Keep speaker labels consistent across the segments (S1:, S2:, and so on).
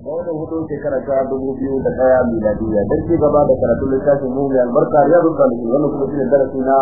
S1: wannan hudu shekara ta 2001 miladiya dan ci gaba da karatun littafin mu mai albarka riyadus salihin wannan kuma shine darasi na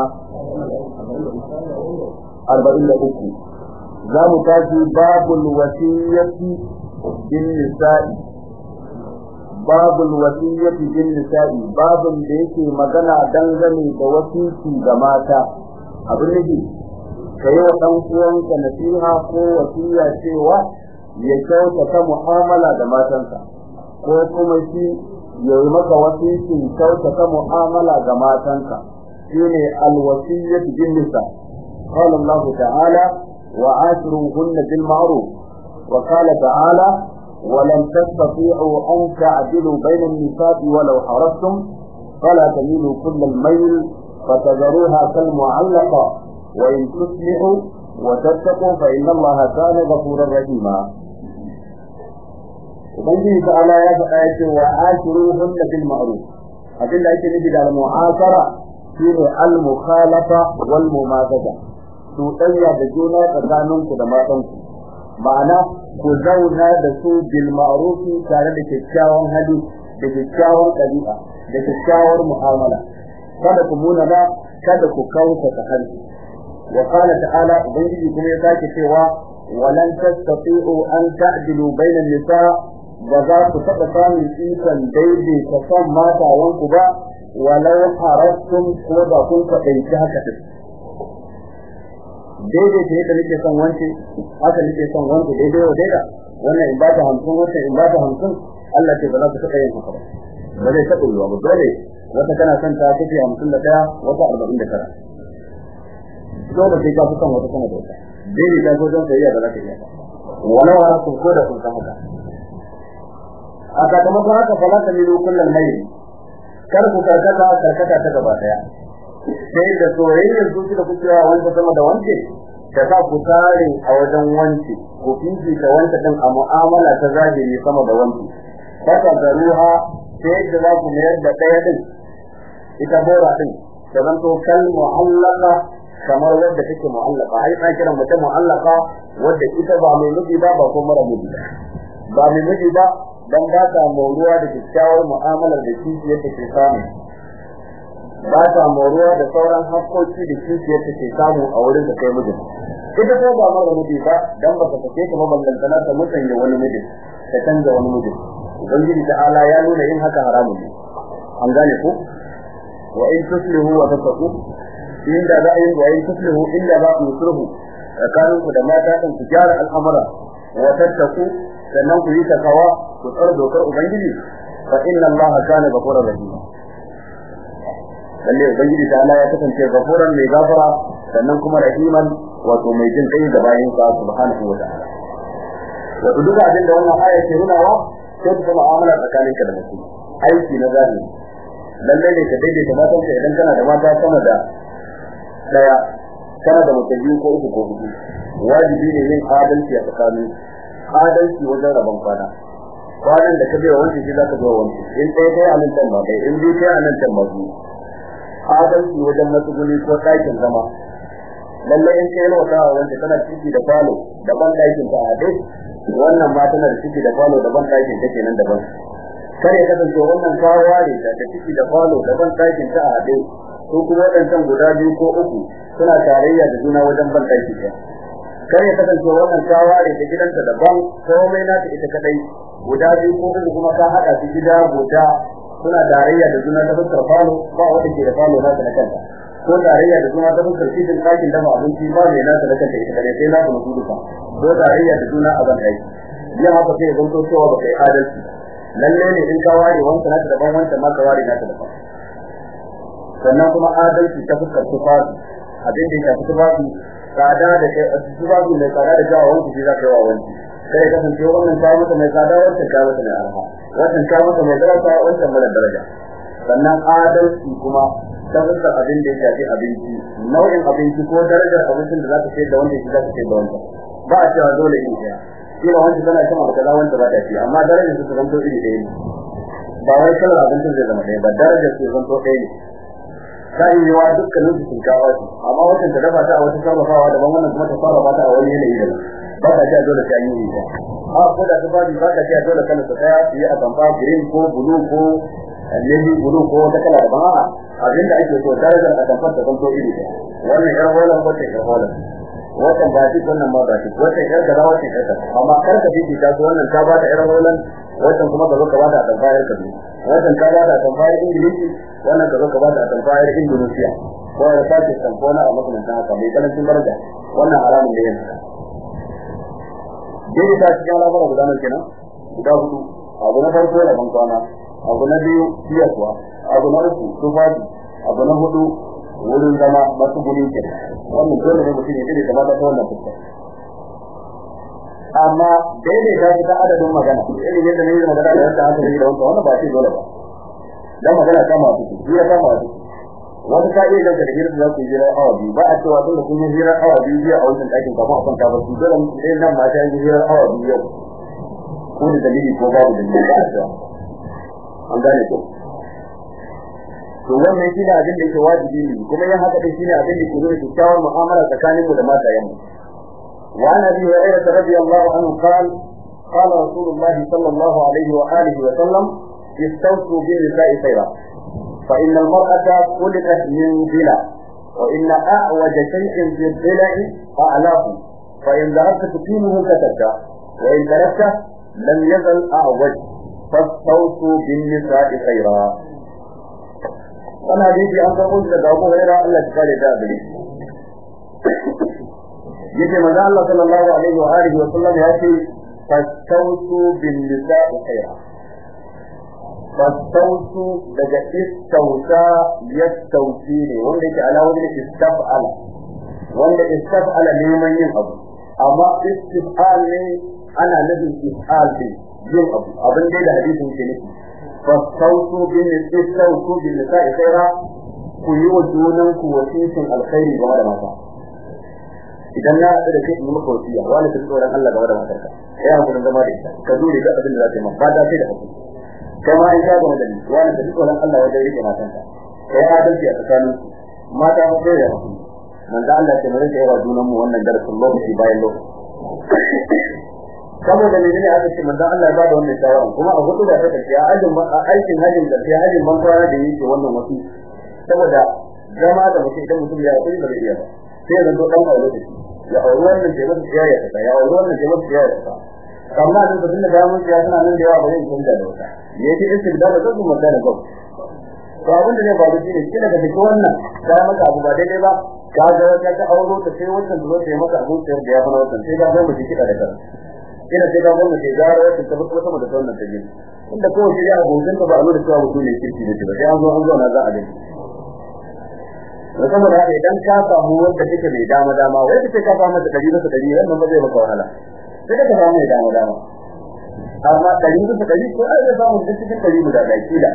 S1: 43 za mu tashi babul wasiyyati bin nisa'i babul wasiyyati bin nisa'i babun da yake magana dangane da wasiyyi ga mata abin nufi kai wa dan uwanka nasiha ko wasiya cewa ya kyautata mu'amala da matansa ko kuma shi ya yi maka wasiyin kyautata mu'amala ga matansa shine alwasiyyatu bin nisa qala Allah ta'ala wa ashiruhunna bil ma'ruf wa qala ta'ala wa lam tastati'u an ta'dilu bayna an-nisa'i walau harastum fala tamilu kullal mayl fatadharuha kal mu'allaqa wa in tuslihu wa tattaqu fa inna Allah kana ghafurar rahima. ubangiji ta ala ya faɗa ya ce wa ashiruhunna bil ma'ruf abin da ake nufi da al-mu'asara shine al-mukhalafa wal mumazaja to danya da juna tsakaninku da matanku ma'ana ku zauna da su bil ma'ruf tare da kyakkyawan hali da kyakkyawan ɗabi'a da kyakkyawar mu'amala kada ku munana kada ku kauta ta hanci wa qala ta'ala ubangiji kuma ya sake cewa walan tastati'u an ta'dilu bayna an-nisa' ba za ku taɓa samun ikon daidai ka san matawanku ba walau harastun ko ba kun kaɗaici haka ɗin daidai ta yadda nake son wance haka nake son wance daidai wa daida wannan in ba ta 50 wata in ba ta 50 Allah ce ba za ku taɓa yin haka ba ba zai taɓa yiwa ba dole wata kana son ta kace 51 wata 49 dole sai ka fi son wata kana da wata daidai ta zo don sayayya da za ka iya ba walau harastun ko da kun san haka a sakamakon haka falata ne kullum mai kar ku karkata ta gaba daya sai da soyayyar zuci da kuke wa wanda sama da wance ta sa ku tare a wajen wance ku fifi ta wance din a mu'amala ta zahiri sama da wance haka garuha sai da za ku mayar da daya din ita bora din da zan to kal mu'allaka kamar wanda take mu'allaka ai ka kira mutum mu'allaka wanda ita ba mai miji ba ko mara miji ba mai miji ba dan ba ta moruwa da kyakkyawar mu'amalar da kishiyar take samu ba ta moruwa da sauran hakkoki da kishiyar take samu a wurin da kai mijin ita ko ba mara miji ba dan ba ta take ta maballantana ta mutane wani mijin ta canza wani mijin ubangiji ta ala ya nuna yin haka haramun ne an gane ko wa in tuslihu wa tattaqu inda za a yi wa in tuslihu illa ba ku sulhu tsakaninku da mata kan ku gyara al'amura wa tattaqu sannan ku yi takawa ku tsara dokar ubangiji fa inna allaha kana ghafurur rahim lalle ubangiji ta Allah ya kasance ghafuran mai gafara sannan kuma rahiman wato mai jin kai da bayin sa subhanahu wa ta'ala wato duka abin da wannan aya ke nunawa sai da mu'amala tsakaninka da mutum aiki na zahiri lalle ne ka daidaita matanka idan kana da mata sama da daya kana da mutum biyu ko uku ko hudu wajibi ne yin adalci a tsakanin adalci wajen rabon kwana kwanan da ka bai wanci shi zaka zo wanci in ɗaya kai anan tan ba kai in biyu kai anan tan ba su adalci wajen matsuguni ko ɗakin zama lalle in kai wata wanda tana ciki da falo da ban ɗakin ta hade wannan ma tana da ciki da falo da ban ɗakin take nan daban kare kasance wannan kaware da ciki da falo da ban ɗakin ta hade ko kuma wadannan guda biyu ko uku suna tarayya da juna wajen ban ɗakin ta kare kasance wannan kaware da gidanta daban komai na ta ita kadai guda biyu ko uku kuma ka hada su gida guda suna tarayya da juna ta fuskar falo ba wanda ke da falo na ta kanta ko tarayya da juna ta fuskar cikin ɗakin da abinci ba mai na ta kanta ita kadai sai na ta mutu duka ko tarayya da juna a ban ɗaki yin haka sai zan to cewa ba kai adalci lalle ne in ka ware wanka na ta daban wanka ma ka ware na ta daban sannan kuma adalci ta fuskar tufafi abin da ya fi tufafi tsada da kai tufafi mai tsada da jawo wanki shi za ka yi wa wanki kai kasance wannan ta mata mai tsada wancan ta mata mai arha wannan ta mata mai daraja wancan mara daraja sannan adalci kuma ta fuskar abin da ya shafi abinci nau'in abinci ko darajar abincin da za ka sayar da wanda shi za ka sayar da wanda ba a cewa dole in ɗaya kila wanda tana cin abu kaza wanda ba ta ci amma darajar su zanto iri ɗaya ne ba wai kalar abincin zai zama ɗaya ba darajar su zanto ɗaya ne sai yawa dukkanin su shinkafa ce amma wannan ta dafa ta a wata sarrafawa daban wannan kuma ta sarrafa ta a wani yanayi daban ba ka ce dole sai an yi ba a ko da ka bani ba ka ce dole kana tsaya yi a tamfa green ko blue ko navy blue ko wata kala da ba abinda ake so darajar a tamfa ta zanto iri wannan yar holan ko ta yar holan wannan ba shi wannan ma ba shi wannan yar da rawa ce kaza amma kar ka bibi ta wannan ta ba ta yar holan wannan kuma ka zo ka ba ta tamfa yar kaza wannan ka ba ta tamfa yar ingilishi wannan ka zo ka ba ta tamfa yar indonesia ko ya sace tamfona a makamantan haka mai karancin daraja wannan haramun da yake dai ta cikin labarin gudanar kenan guda hudu abu na farko da ban kwana abu na biyu biyarwa abu na uku tufafi abu na hudu wurin zama masu gudun kenan wannan dole ne mutum ya dade da mata ta wannan fuska amma daidai ta fita adadin magana irin yadda ne da magana da wata hankali da wannan ba shi dole ba dan magana ta ma su ya ta ma su wani ka iya daga hirar da ku jira awa biyu ba a cewa dole kun yi hirar awa biyu biya a wannan ɗakin kafin a kwanta ba su dole sai nan mata yi hirar awa biyu yau ko da dalili ko babu dalili ba a cewa an gane ko to wannan shine abin da yake wajibi ne kuma yan haka dai shine abin da ke nuna kyakkyawar mu'amala tsakaninmu da matayenmu wa nabi hurairah radiyallahu anhu قال رسول الله صلى الله عليه وآله وسلم استوصوا بالنساء خيرا فإن المرأة خلقت من ضلع وإن أعوج شيء في الضلع أعلاه فإن ذهبت تقيمه كتبت وإن تركته لم يزل أعوج فاستوصوا بالنساء خيرا أنا حديثي أن تقول لك أبو هريرة الله تعالى دابري يجي ماذا الله صلى الله عليه وآله وسلم يأتي فاستوصوا بالنساء خيرا فاستوصوا daga istausa yastausi ne wanda yake ala wajen istaf'ala wanda istaf'ala neman yin abu amma istif'al ne ana nufin if'al ne yin abu abin da hadisin ke nufi fastausu bin istausu bin nisa'i khaira ku yi wa junan ku wasiyin alkhairi game da mata idan na da kai mu maka wasiya wani ka tsoron Allah game da matarka kai hakurin zama da ita ka dole ga abin da za ta yi maka ta sai da hakuri kama in shago da ni wani da tsoron Allah wajen rike matanta kai adalci a tsakanin mata ba sai da hakuri manzo Allah ya mare yawa junan mu wannan darasin lokaci bayan lokaci saboda ne ne aka ce manzo Allah ya bada wannan shawara kuma a hudu da ta kace a aikin hajjin da ya hajjin man fara da yake wannan wasi saboda zama da mutum idan mutum ya yi da iya ba sai da dan aure da ya aure wannan ke masa ya ta ya aure wannan ke masa ya ta amma nan da dinga mun ya tana nan da yawa bare kun da wata yaji istidda da kuma magana ba to abin da ne ba da shine kina da duk wannan da maka abu ba daidai ba ka ga wata ta aure ta sai wannan zuwa sai maka abu sai da ya fara wannan sai ga mu kida da kan kina sai ga mu sai gara wata ta mutu sama da wannan tajin inda ko shi ya abun da ba a nuna cewa mutum ne kirki ne ba sai an zo na za a gani musamman da idan ka samu wanda take mai dama wai kace ka samu da 100% wannan ba zai maka wahala sai ka samu mai dama amma 100% ko ai zai samu da cikin 100 da kila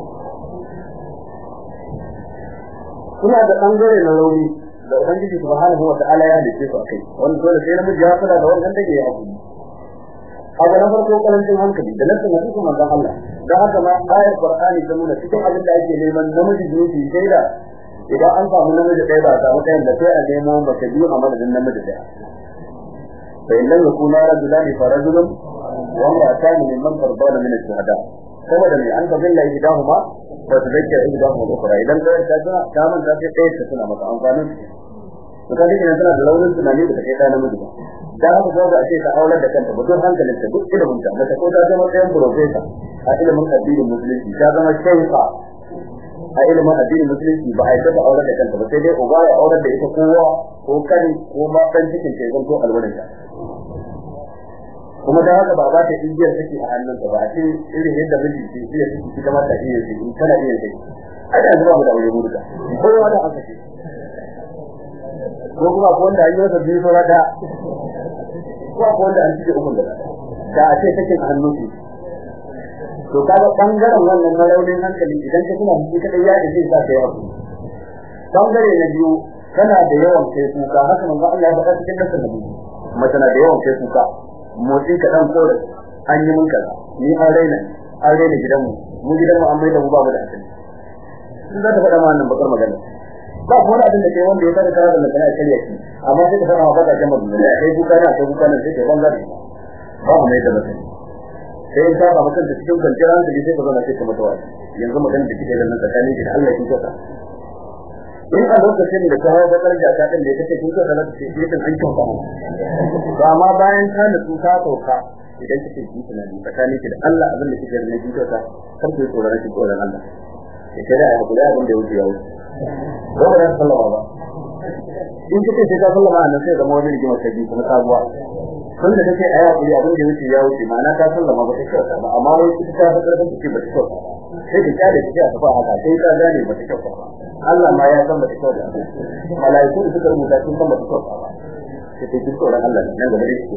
S1: kuna da bangare na rauni da ubangiji subhanahu wa ta'ala ya dace su akai wannan dole sai namiji ya fada da wannan take ya hakuri abu na farko karancin hankali da nasu nabi kuma manzon Allah dan haka ma ayar Qur'ani ta nuna cikin abin da ake neman namiji zuci sai da idan an samu namiji ɗaya ba samu ɗayan da sai a nemo mace biyu a madadin namiji ɗaya fa in lam yakuna rajulani fa rajulun wa imra'atani mimman tardawna min ash-shuhada saboda ne an fadilla idahuma wa tadhakkara idahuma al-ukhra idan ɗaya ta tuna ta manta sai ɗaya ta tuna maka amfanin to kaje idan tana da launin tunani da take da namiji ba dan haka zo da ake ta aular da kanta ba don hankalin ta duk ilimin ta mace ko ta zama ɗayan professor a ilimin addinin musulunci ta zama shaykha a ilimin addinin musulunci ba a yi ta aure da kanta ba sai dai uba ya aure da ita kowa ko kani ko ma dan cikin ta zan to alwarin ta kuma da haka ba ba ta injiyar take a hannunta ba sai irin yadda miji ke iya ciki kuma ta iya ciki in kana iya ciki a da zuwa mu da aure mu duka kowa da aka ce ko kuma ko wanda an yi wasa biyu sauran da ko wanda an cike ukun da a ce take a hannunki to kaga bangaren wannan na raunin hankali idan ka kuma shi kadai ya dace za ka yi abu bangare na biyu kana da yawan kai kuka haka manzo Allah ya faɗa cikin nasarar nabi mace na da yawan kai kuka motsi ka dan kore an yi mun kaza ni an raina gidanmu mu an mai da mu babu da hankali sun za ta faɗa ma wannan bakar magana ba ko wani abin da kai wanda ya fara karatu da kana kariya shi amma sai ka fara ma baka jama'a da kai kuka na sai ka banza ba mu mai da mutum sai ka ba mutum da cikin kwanciyar hankali sai ka zo na sai ka mutuwa yanzu magana da kike da nan tsakanin ki da Allah kin kasa in a lokacin da ka hawo bakar jaka din da kake kin kasa da ce din an kyauta ba amma bayan ka nutsu ka sauka idan kike ji tunani tsakanin ki da Allah abin da kike da kin kasa kar ku tsoron ki tsoron Allah sai da ya kula abin da yake yawo ko da sallama ba in kike sai ka sallama nan sai da mawani rigima ta bi kuma sabuwa kun da kake aya kuri abin da yake yawo shi ma'ana ka sallama ba kake ba amma wai kike ta fakar da kike ba kike sai ka kare kike a tafa haka sai ka gane ba kike ba Allah ma ya san ba kike da malaiku da suka rubuta sun san ba kike ba sai kike tsoron Allah nan gaba da kike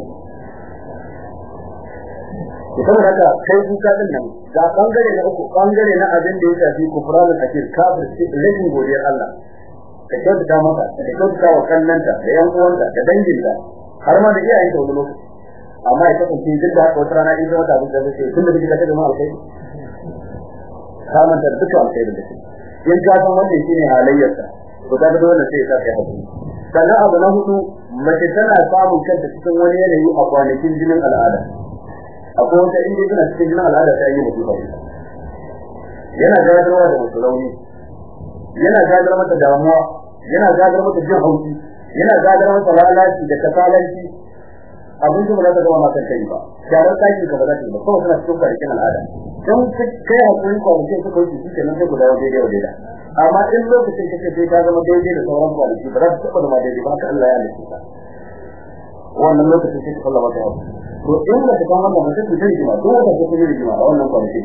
S1: saboda haka kai kuka din nan ga bangare na uku bangare na abin da ya shafi kufranul akir kafir rashin godiyar Allah ka kyauta maka ka kyauta wa kannanta da yan uwanta da danginta har ma da iyayen ta wani lokaci amma ya kasance duk da haka wata rana in zama da abin da zai tun da kike kace da mu alkai ka manta da dukkan alkai da kike in ka san wannan shine halayyarsa to kaga dole sai ka kai hakuri sannan abu na hudu mace tana samun kanta cikin wani yanayi a kwanakin jinin al'ada akwai wata inda tana cikin jinin al'ada ta yi mutu ba yana gadarwa da musulmi yana gadar mata damuwa yana gadar mata jin haushi yana gadar mata lalaci da kasalanci abin da ba za ta zama matan kai ba sharar takin ka ba za ta yi ba kuma suna cikin kwanakin al'ada don kai hakuri kwanakin suka wuce shi kenan sai ku dawo daidai wa daidai amma in lokacin kake sai ka zama daidai da sauran kwanaki ba za ta taɓa zama daidai ba haka Allah ya halitta wannan lokacin sai ka sallama ta yau to in da ka kama mutum ku jirgima dole ka ku jirgima a wannan kwanaki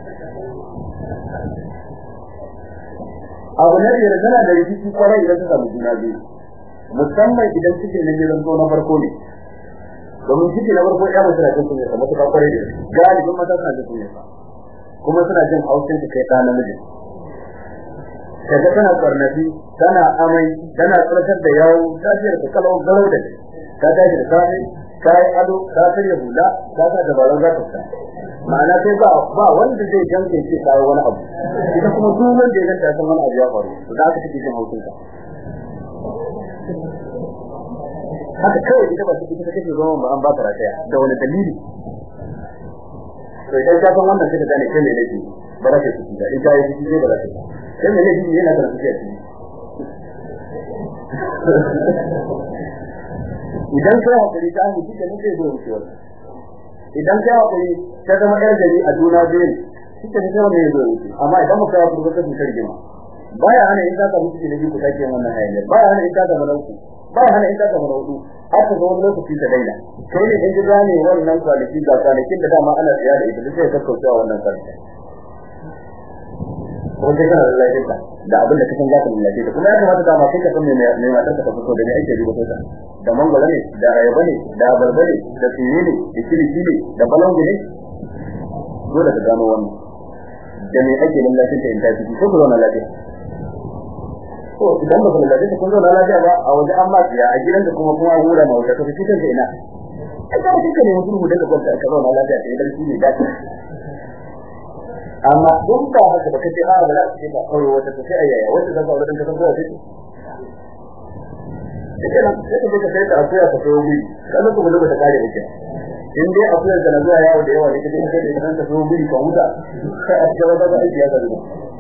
S1: abu ne da tana da rikici kwarai idan ta samu juna biyu musamman idan cikin nan ya zanto na farko ne domin ciki na farko ya mutu da jin kunya kuma ta kwarai da galibin mata suna jin kunya kuma suna jin haushin ta kai ta namiji kaga tana karnafi tana amai tana tsarkar da yawo ta ji da kalau galau da ta tashi da safe ta yi ado ta karya hula ta sa dabarun za ta fita ma'ana sai ba wanda zai janke shi kawo wani abu ita kuma duk wanda ya ganta san wani abu ya faru to za ka take jin haushin ka haka kawai ita ba su ita take zuwa ba an ba ta rataya da wani dalili to idan ka san wannan sai ka gane kai ne laifi ba za ka ci da in ka yi shi sai ba za ka kai ne laifi yana da tafiya ci idan ka hakuri ta mu kike ne zai zo wucewa idan ka hakuri ta zama yar gari a juna biyu kike ne zai zo wuce amma idan muka hakuri ba ka tarjima baya hana in ka samu kike ne ku take wannan hayya baya hana in ka samu lauki ba hana in ka samu lauki haka zo wani lokaci ta daina kai ne in ga ne wannan kwaliki ga kwalikin da dama ana tsaya da ita sai ka kaucewa wannan sarki ko dai kana lafiya da abin da kake ga ka lafiya kuma ya kamata da ma kai ka san me matar ka fito da ne ake rubuta ta da mangwala ne da ayaba ne da barbare da tsini ne da kirki ne da balangu ne dole ka gano wannan da me ake lafiya ta in ta fito ko wannan lafiya to idan ba kula da kun zo na lafiya ba a waje an ma tsiya a gidan da kuma hura ma wata kace kike ina ai ka kike ne mutum da kwanta ka zo na lafiya sai dan shi ne da amma duk da haka ba kace a ba za ka ba kawai wata tafi ayaya wata da zaura dan ka san ko sai idan sai ka sai ta akuya ta so bi kana kuma da ta kare miki in dai akuya da zuwa yawo da yawa ne kace kai da ta so bi ka huta sai a gaba da ya ga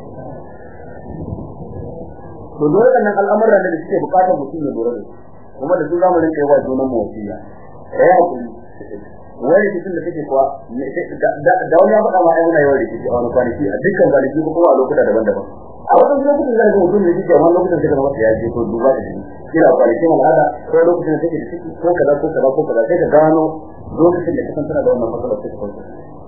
S1: to dole nan al'amuran da suke bukatar mutum ya dore kuma da su zamanin kai wa junan mu wasiya hakuri wani cikin da kake kuwa da wani ya faɗa ma ai wannan yawan rikici a wani kwanaki a dukkan kwanaki ko kuma a lokuta daban-daban a wannan lokutan da ga mutum ne yake a wannan lokutan da kuma ya je to duba da shi kira kwanakin al'ada ko lokacin da kake da ciki ko kaza ko kaza ko kaza sai ka gano lokacin da kake tana da wannan matsalar sai ka kauce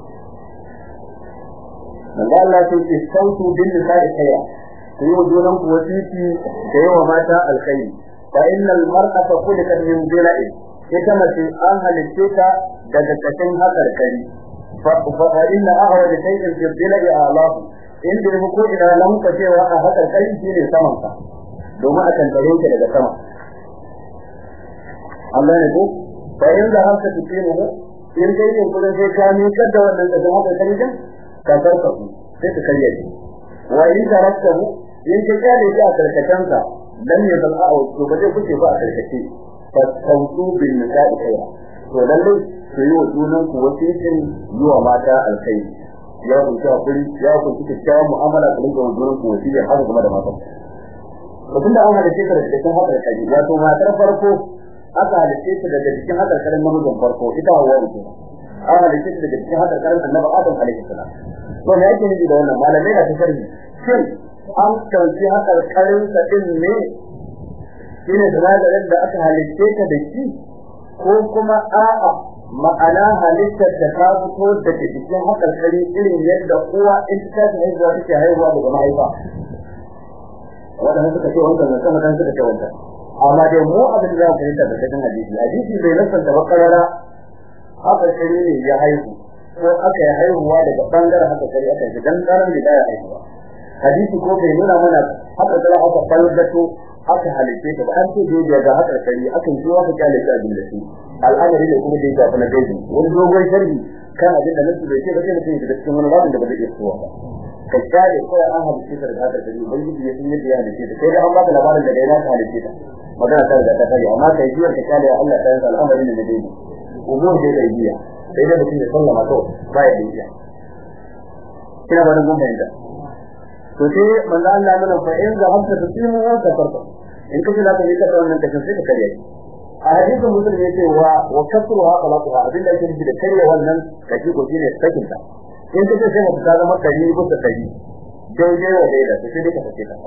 S1: Allah ya ce sautu bin nisa'i khayra kuyi junan ku wasiti da yawa mata alkhairi fa innal mar'ata khuliqat min dhila'i ita mace an halice ta daga cikin hakarkari fa inna a'wada shay'in fi dhila'i Allah in da ko ina nan ka cewa a hakarkari shine saman ka domin a tantare ka daga sama Allah ne ko fa in da haka tukinu in dai yin kullun sai ka ne kada wannan da hakarkari din ka farka sai ka kariye wa in taraktahu in ka kare shi a karkatanka dan ya zal'a to ba zai kuce ba a karkace fa sautu bin nisa'i khaira to lalle su yi wa junan ku wasiyin yi wa mata alkhairi ya kunshi hakuri ya kunshi kyakkyawan mu'amala da rinka wa junan ku wasiyin har game da mata mutum da an halice ta daga cikin hadar kaji wato matar farko aka halice ta daga cikin hadar karin namijin farko ita Hawwa ce an halice ta daga cikin hadar karin Annabi Adam alaihi salam to me yake nufi da wannan malamai da tafsiri shin an kauce hadar karin sa din ne shine sinadarin da aka halice ta da shi ko kuma a'a ma'ana halittar da ta fito daga cikin hadar kari irin yadda uwa in ta haihuwa take haihuwa daga mahaifa wanda suka ce wannan sama kan suka ce wannan amma dai mu abin da zai fahimta da cikin hadisi bai nasanta ba karara haka shiri ne ya haihu ko aka yi haihuwa daga bangaren haka shiri aka yi dan karan da ya haihuwa hadisi ko bai nuna mana haka da aka faldato aka halice ta ba an ce dai ga haka shiri aka yi wa ka kyale ta abin da shi al'amari ne kuma dai ga na gaibi wani dogon sharhi kan abin da nasu bai ce ba sai mutum ya cikin wani babin da ba zai iya tsuwa ba kai kare ko an halice ta da haka shiri ubangiji ya san yadda ya halice ta sai da an ba da labarin da dai na halice ta magana ta da ta kai amma kai biyar ka kale Allah ta yanka al'amari ne da dai umur da gaibiya sai da mutum ya sallama to ba ya dinka kina ba da gumba inda to sai manzo Allah mana fa in za hafta tusimu wa kafarta in kace da kai ka wannan kashin sai ka kare a hadisin musulmi yace wa kasruha qalatuha abin da yake nufi da kare wannan kaji ko shine sakin ta in kace sai mu ta zama kari ko ta kari daidai wa daidai sai dai ka sake ta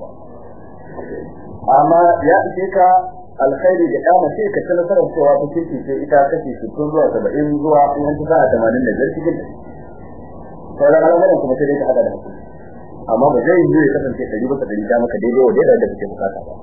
S1: amma ya ce ka alkhairi da dama sai ka tsara sarar cewa ta kirki sai ita kace 60 zuwa 70 zuwa in an tsaya 85 cikin sai da al'amuran kuma sai ka hada da hakuri amma ba zai yi ya kasance 100 bisa 100 da maka daidai wa daidai da kake bukata ba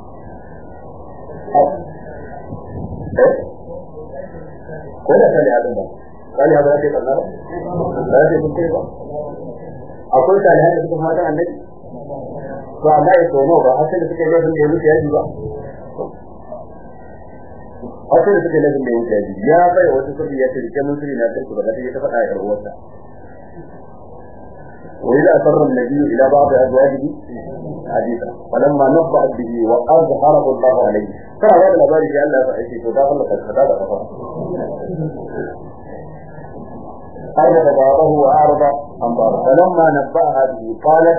S1: ko da sai hadin ba sai hadin da ke kana da sai kun ce ba akwai talihan da suka fada annabi to amma ya tono ba sai da suke laifin da yake yaji ba sai da suke laifin da yake yaji ya bai wata kudi ya tsike mun sirri na tarku da take ta fada a uwarsa وإذا أسر النبي إلى بعض أزواجه حديثا فلما نبأت به وأظهره الله عليه ترى هذا الأباري في الله فأيكي فتاقل لك الخطابة فقط أرد بعضه وأعرض عن بعض فلما نبأها به قالت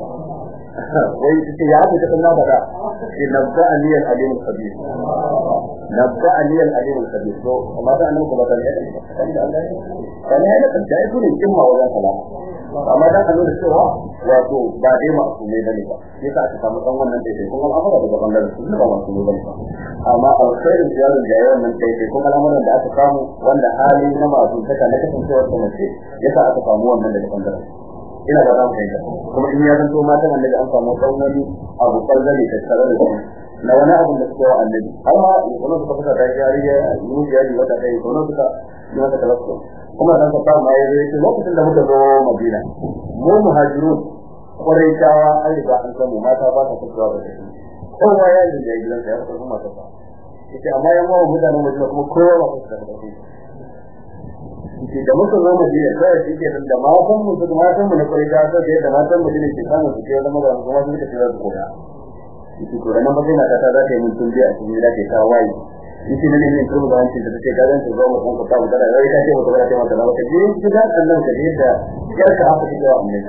S1: ويعطي تقلنا بدا نبأني العليم الخبير نبأني العليم الخبير وماذا أنه قبطا كان هذا قد يكون الجمع ولا كلام amma da kan nuna cewa wato ba dai masu ne bane ba sai ka aka samu dan wannan dai kuma al'amura daga bangaren su ba masu ne bane ba amma alkhairin ziyarar da yawan nan dai kuma al'amuran da aka samu wanda hali na masu saka na kasancewar ta mace yasa aka samu wannan daga bangaren ina ba za mu fahimta kuma in ya zanto matan annabi an samu dan wani abu kalzali ta tsare da shi na wani abu da suka annabi amma kuma suka fita da jariya mu jari wata dai kuma suka yi wata talaffu kuma dan ka fara mai yake lokacin da muka zo Madina mu muhajirun Quraishawa an riga an samu mata ba ta fitowa da shi kowa ya yi da gidan sa ya fara kuma ta yace amma yan uwa mutanen Madina kuma kowa ba su da shi yace da muka zo Madina sai shi ke da matan mu na Quraishawa sai da matan Madina ke samu su ke da magana kuma su ke da koda yace to nan ba sai na ta za ta yi mun tunji a cikin da ke tawayi yace ne ne kuma da wancan da take gadan ta zama ko ta da rai ta ce mata da mata da wata ji shi da Allah ka yi da yarka haka take wa annabi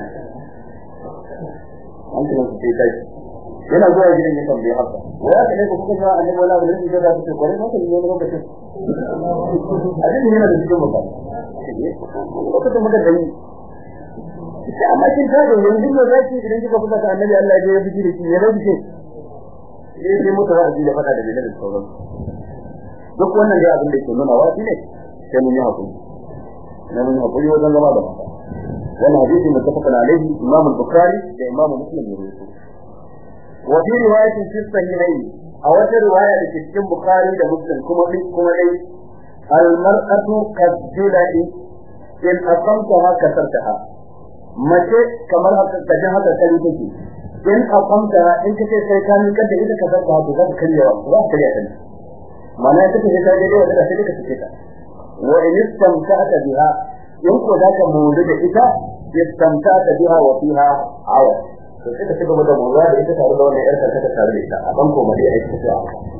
S1: an kuma sai kai yana zuwa gidan ya tambaye haka waya ne ko kuma annabi wala da shi da ta ce kwarai maka ne lokacin abin ne da cikin mutum lokacin muka dai sai amma kin ta da yanzu ne zaki idan kika fuka ta annabi Allah ya yi biki da shi ya rabu ce sai mutu wa'azi da fada da bilal da sauran duk wannan dai abin da ke nuna wa ne sai mun yi hakuri na mun hakuri wajen zama da mata wannan hadisi mutafaqan alaihi Imam al-Bukhari da Imam Muslim ne rawaito wa fi riwayatin fi sahihayn a wata riwaya da ke cikin Bukhari da Muslim kuma dai al-mar'atu kadilati in aqamtaha kasartaha mace kamar haka kajin haka kai take in aqamtaha in kace sai ka ni kada ita kasartaha to za ka kariya za ka kariya ta mana ita ce ta daidai wanda sai ka cike ta wa in istamta'ta biha in ko zaka mulu da ita istamta'ta biha wa fiha awa to sai ka ci gaba da mura da ita tare da wannan yar ka tare da ita a banko mai aiki ta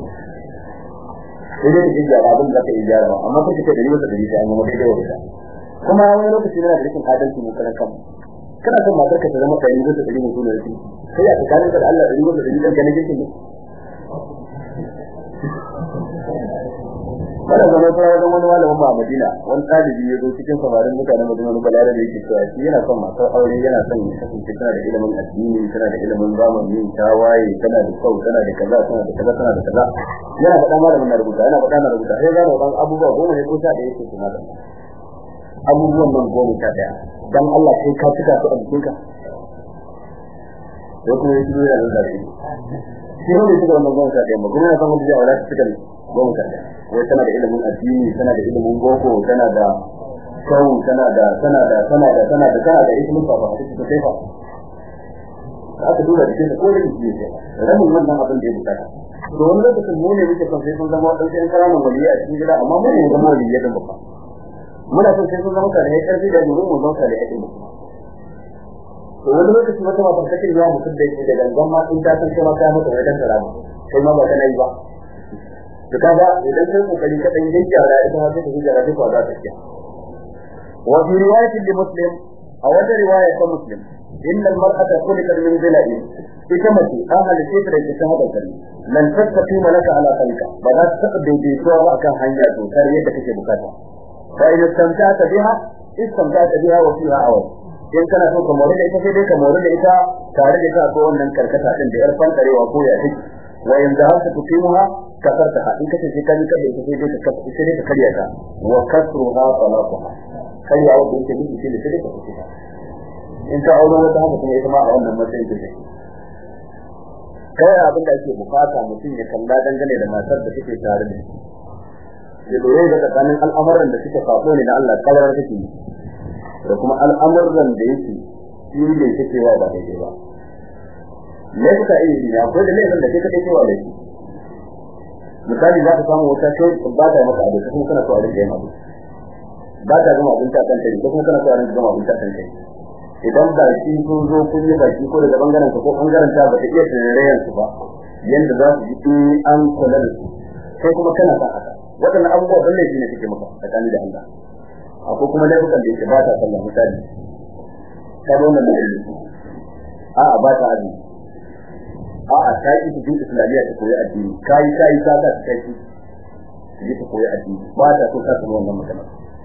S1: sai dai kike gyara abin da kake gyara amma kake da riwaya da riwaya amma dai dai wata kuma wani lokaci yana da rikin adalci mu karan kan kana son matar ka ta zama kai da riwaya mutum da shi sai ya tsakanin da Allah da riwaya da riwaya ga ne kike ne wala zama fara da wani malamin a Madina wani talibi ya zo cikin samarin mutanen Madina da balare da yake cewa shi yana son matar aure yana son ya kasance tana da ilimin addini tana da ilimin zamani ta waye tana da kau tana da kaza tana da kaza tana da kaza yana faɗa malamin na rubuta yana faɗa na rubuta sai ga wannan abubuwa goma ne ko sha da yake kuma da abubuwan nan goma sha daya dan Allah sai ka tuka su a jikin ka ko kuma yake da zai shi ne shi wannan goma sha daya magana na san wanda zai aure shi kan goma sha daya wai tana da ilimin addini tana da ilimin boko tana da kawu tana da ilimin baba take ta sai fa aka dora da shi ko da shi ne ramin wannan abin da ya bukata to wani lokacin mu ne muke son sai sun zama dan sai karamin waliya a cikin gida amma mu ne zama waliya da baka muna son sai sun zama kare ya karfi da mu zama kare ya din to wani lokacin wata ba take yawa mutum da yake da gangan ma in ta san cewa kai mata wajen karama sai ma ba kana yi ba to kaga idan sai kokari ka dan yin jara ita ma sai ta jara ta kwada ta kiya wa fi riwayatin li muslim aw wata riwaya ta muslim innal mar'ata khuliqat min dhila'in ita mace an halice ta da ta hada kare lan tastaqim laka ala qalka ba za ta daidai to ba akan hanya to kar yadda kake bukata fa in istamta'ta biha wa fiha awal in kana so ka more da ita sai dai ka more da ita tare da ita ko wannan karkata din da yar fantarewa ko ya take wa in zahabta tuqimuha kasarta in kace sai kan kada ita sai dai ka kariya ta wa kasruha talaquha kai ya wuce da shi da sai ka fita in ka aure wata haka kuma ita ma a wannan matsayin take kai abin da ake bukata mutum ya kalla dangane da matar da take tare da shi ya dore da tsakanin al'amuran da suke fado ne da Allah kawarar take da kuma al'amuran da yake shi ne take wa ba daidai ba laika yi ya ko da laifin da kake cewa laifi misali za ka samu wata ce ba ta maka abu kuma kana so a rinka yin abu ba ta gama abin ta kanta ko kuma kana so a rinka gama abin ta kanta idan ba shi sun zo kun yi baki ko daga bangaren ka ko bangaren ta ba ta iya tsirayen su ba yanda za su ji an kula da su sai kuma kana sa haka wadannan abubuwa balle ne suke maka tsakani da Allah akwai kuma laifukan da yake ba ta sallah misali ta wannan da a ba ta azumi a'a ta yi cikin islamiyya ta koyi addini kai ta ta kai yi ta koyi addini ba ta so ka san wannan magana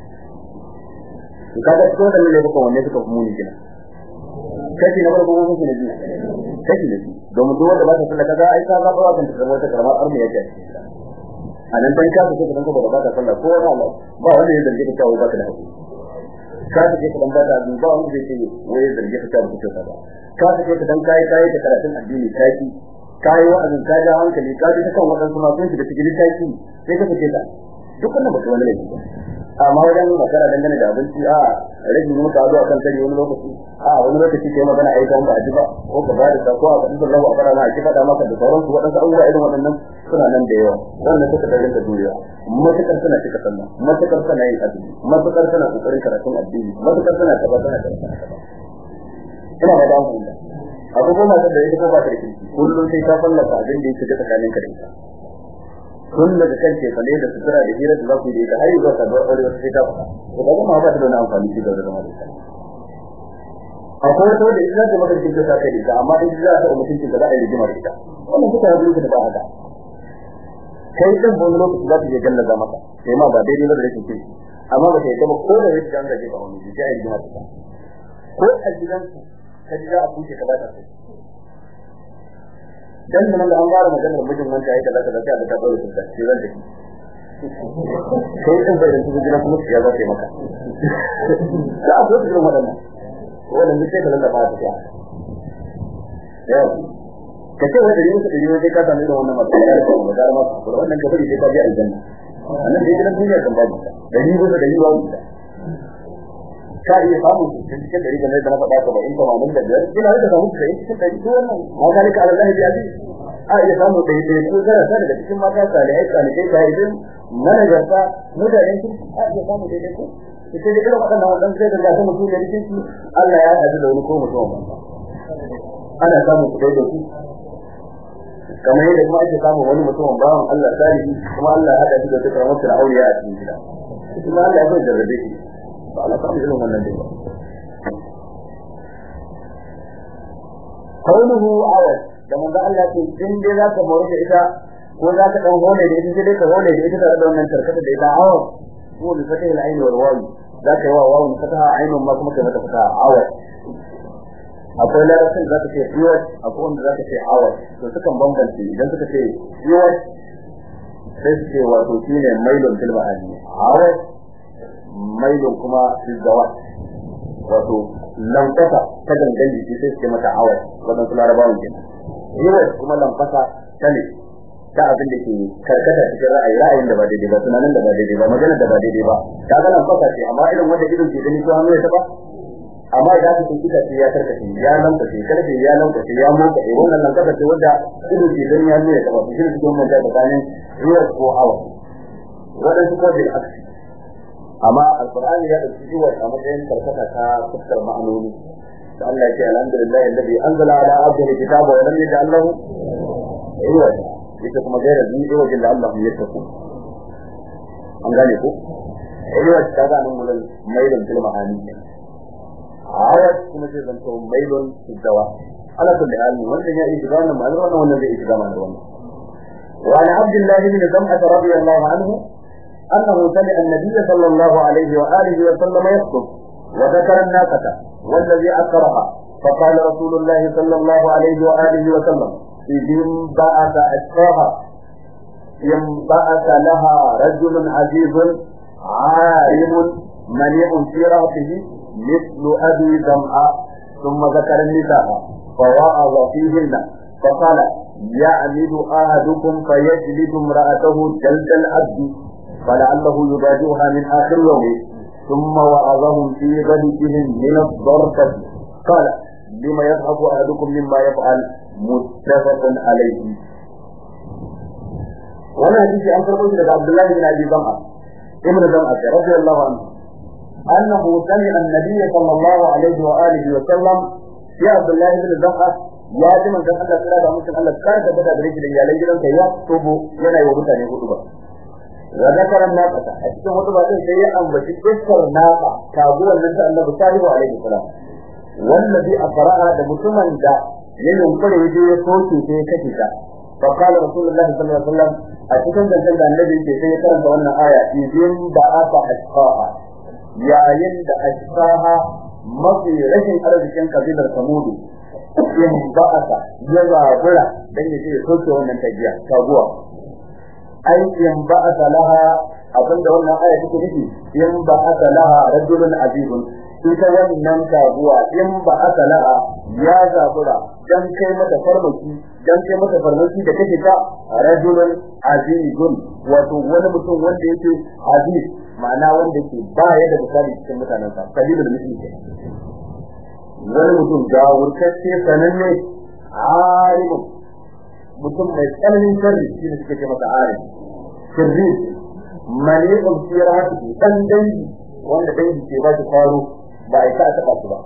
S1: kaga ko da ne ko wanne suka muni kina kace na farko ko kike ne kace ne domin duk wanda ba ta sallah kaga ai ka ga ba kan ta zama ta karama armi yake anan dan ka ce kan ko ba ta sallah ko wala ba wanda ya zargi ta ba ka da hakuri ka ce kan ba ta ba wanda zai ce wai zargi ta ba ta ba ka ce ka dan kai ta karatun addini kai wa'azin ka ga hankali ka ji kan wadansu ma sun shiga cikin taki sai ka fice ta duk wannan ba wani laifi ba amma wajen magana dangane da abinci a rage mota zuwa kan tare wani lokaci wani lokaci kai magana ai kan ba a ji ba ko ka ba da sako a fadin Allah a barana a ki fada maka da sauransu wadansu abubuwa irin wadannan suna nan da yawa wannan suka da rinka duniya matakar suna cika sallah matakar suna yin addini matakar suna kokarin karatun addini matakar suna tabbata da ina da damu da abubuwan da yake ko ba ta kirki kullun sai ta fallaka abin da yake tsakanin ka da ita kullun da kake fa da sutura da hira da zaku yi da har zuwa ka aure sai ta fada to daga ma ba ta da amfani shi da zama da ita akwai wata da ita da maka cikin ta kai da amma in za ta mutunci da za a yi rigima da ita wannan kuka yi da ba haka kai dan bon lokaci za ta je gallaza maka sai ma ba daidai ba da rashin kirki amma ba sai ta ba ko da yake dan da ke ba wani sai ai rigima da ko a gidanku kaji za a kuce ka bata sai dan nan da an fara magana mijin wanda yayi kaza kaza sai ta dawo da shi ran da sai dan bai da gidan kuma ya za ta yi maka za a zo da wannan ne sai da ba ta ya kace wanda yin su da sai ka samu da wannan matsala da ma wannan ka bari sai ka je aljanna annan da gidan duniya kan babu da ni ba da ni ba ka iya samu cikin dari da na faɗa ka ba in kuma mun da biyar ina da samu kai cikin dari to wannan ma zalika ala Allah bi aziz a iya samu da ko zara sai da cikin mata salihai salihai da idan manajarta mutanen su a iya samu da ko sai da irin wadannan wannan sai da ga mutum da cikin Allah ya hadu da wani ko mutum ba ana samun kudai da su kamar yadda kuma ake samun wani mutumin bawan Allah salihi kuma Allah ya hada shi da tukar mutum auliya a cikin gida kuma Allah ya zai jarrabe shi ba Allah samu irin wannan din ba qawluhu awad da manzo Allah ce in dai za ka mori da ita ko za ka dan hole da ita sai dai ka hole da ita da wannan tarkata da ita awad ko da fataha al-ayn wal waw za ka yi wa wawu fataha aynun ma kuma kai mata fataha awad akwai larabcin za ka ce yiwat akwai wanda za ka ce awad to sukan bambance idan suka ce yiwat sai su ce wato shine mailun fil ma'ani awad mailun kuma fil zawat wato lamfasa ta gangan jiki sai su ce mata awad wadansu larabawan kenan yiwat kuma lamfasa ta ne ta abin da ke karkata cikin ra'ayin da ba daidai ba tunanin da ba daidai ba magana da ba daidai ba ta ga lamfasa ce amma irin wanda idon ke gani ko hannu ya taba amma da aka ce kika ce ya tarkace ya lankace karfe ya lankace ya moka wannan lankasa ce wanda ido ke gani ya nuna ba shi ne kuma da tsakanin ruwa ko hawa wannan su ko da aksi amma alqur'ani ya dauki ruwa a matsayin karkata ta fuskar ma'anoni da Allah ya ce alhamdulillah alladhi anzala ala abdihi kitaba wa lam yaj'al lahu ruwa ita kuma gaira zuwa wajen da Allah ya tafi an gane ko ruwa ta ga nan mun mailun fil ma'ani awad kuma zai zanto mailun dawa ala kulli hal wannan ya yi shiga wannan ma'anar wannan zai shiga ma'anar wannan wa an abdullah ibn zam'ah radiyallahu anhu annahu sami'a an-nabiy sallallahu alayhi wa alihi wa sallam yakhutub wa dhakara an-naqata والذي أكرها فقال رسول الله صلى الله عليه وآله وسلم إذن بعث أشقاها ينبعث لها رجل عزيز عالم منيع في رأسه مثل أبي زمعة ثم ذكر النساء فوعظ فيهن فقال يعمد أحدكم فيجلد امرأته جلد العبد فلعله يبادئها من آخر يوم ثم وعظهم في غدهم من الضرفة قال لما يضحك أحدكم مما يفعل متفق عليه. وانا حديث عن سيدنا عبد الله بن أبي زمعة ابن زمعة رضي الله عنه أنه سمع النبي صلى الله عليه وآله وسلم في عبد الله بن زمعة ياتي من الله صلى الله عليه وسلم كان بدأ برجل يالي جلن يكتب ينا يومتاني خطبة وذكر الناقة أجل خطبة سيئا وشكسر ناقة كابوا لنسى النبي صلى الله عليه وسلم والذي أقرأها دمتما دا ينقل وجه يصوتي في كتشا فقال رسول الله صلى الله عليه وسلم أتكلم جلد النبي في سيئا وأن آية إذن بعث أشقاها yayin da ashqaha mafi rashin arzikin kabilar samudu in ba'asa ya zabura dan yaje ya soke wannan tagiya taguwa ai in ba'asa laha abinda wannan aya take nufi in ba'asa laha rajulun azizun ita wannan taguwa in ba'asa laha ya zabura dan kai mata farmaki da kake ta rajulun azizun wato wani mutum wanda yake aziz ma'ana wanda ke baya da misali cikin mutanen sa kalilul muslimi wani mutum da wurtacce sananne alimu mutum mai tsananin sirri shi ne suke ce masa alim sirri mani'un sirati dan dangi wanda dangi ke ba shi faro ba ai ka taba su ba